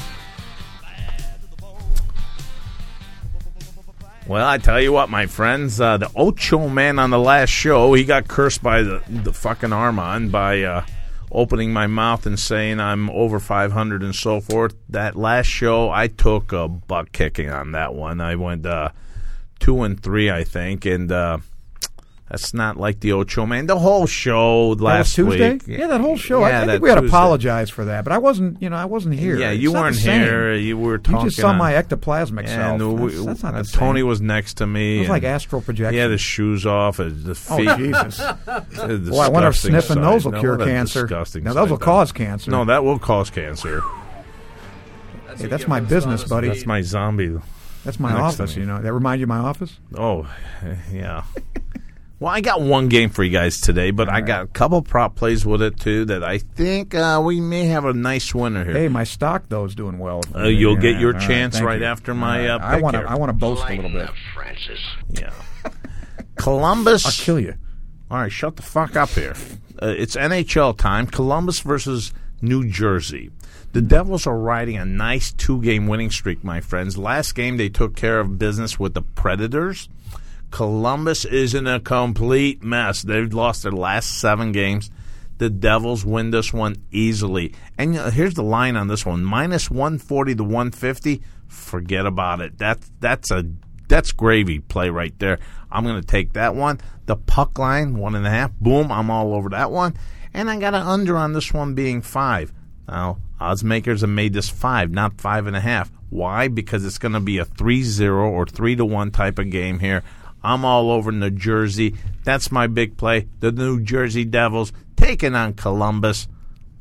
Well, I tell you what, my friends, the Ocho Man on the last show, he got cursed by the fucking Armand by opening my mouth and saying I'm over 500 and so forth. That last show, I took a butt kicking on that one. I went 2-3, I think, and that's not like the Ocho Man. The whole show last Tuesday? week. Yeah, that whole show. Yeah, I think we had to apologize for that, but I wasn't here. Yeah, you weren't here. You were talking. You just saw my ectoplasmic self. That's not the same. Tony was next to me. It was like astral projection. He had his shoes off, the feet. Oh, Jesus. Well, I wonder if sniffing those will cure cancer. Now, those will cause cancer. No, that will cause cancer. Hey, that's my business, buddy. That's my zombie. That's my office, you know. That remind you of my office? Oh, yeah. Well, I got one game for you guys today, but I got a couple prop plays with it, too, that I think we may have a winner here. Hey, my stock, though, is doing well. You'll get your chance right after my pick I want to boast a little bit. Francis. Yeah. Columbus. I'll kill you. All right, shut the fuck up here. It's NHL time. Columbus versus New Jersey. The Devils are riding a nice 2-game winning streak, my friends. Last game, they took care of business with the Predators. Columbus is in a complete mess. They've lost their last 7 games. The Devils win this one easily. And here's the line on this one. Minus 140 to 150. Forget about it. That's gravy play right there. I'm going to take that one. The puck line, 1.5. Boom, I'm all over that one. And I got an under on this one being 5. Now, odds makers have made this 5, not 5.5. Why? Because it's going to be a 3-0 or 3-1 type of game here. I'm all over New Jersey. That's my big play. The New Jersey Devils taking on Columbus.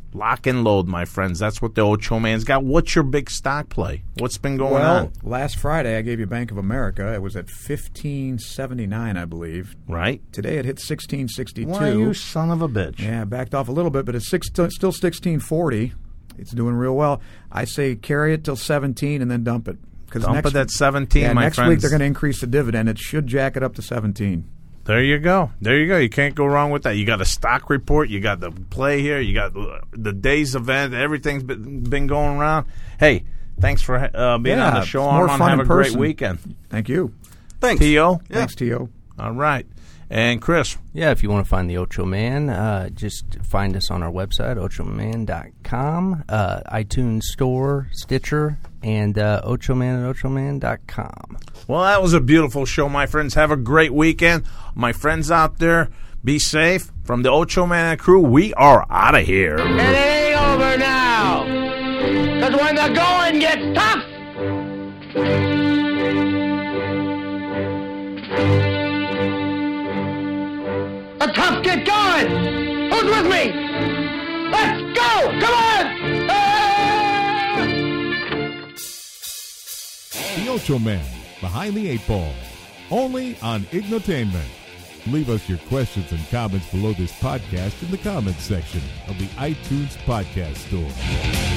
Lock and load, my friends. That's what the Ocho Man's got. What's your big stock play? What's been going on? Last Friday I gave you Bank of America. It was at $15.79, I believe. Right. Today it hit $16.62. Why, you son of a bitch. Yeah, backed off a little bit, but it's still $16.40. It's doing real well. I say carry it till 17 and then dump it. Dump it at 17, my next friends. week they're going to increase the dividend. It should jack it up to 17. There you go. You can't go wrong with that. You got a stock report. You got the play here. You got the day's event. Everything's been going around. Hey, thanks for being on the show. More fun have in a person. Great weekend. Thank you. Thanks. T.O.? Yeah. Thanks, T.O. All right. And Chris? Yeah, if you want to find the Ocho Man, just find us on our website, ochoman.com, iTunes Store, Stitcher, and ochoman at ochoman.com. Well, that was a beautiful show, my friends. Have a great weekend. My friends out there, be safe. From the Ocho Man and crew, we are out of here. And it ain't over now. Because when the going gets tough, the tough get going. Who's with me? Let's go. Come on. The Ocho Man, Behind the Eight Ball, only on Ignotainment. Leave us your questions and comments below this podcast in the comments section of the iTunes Podcast Store.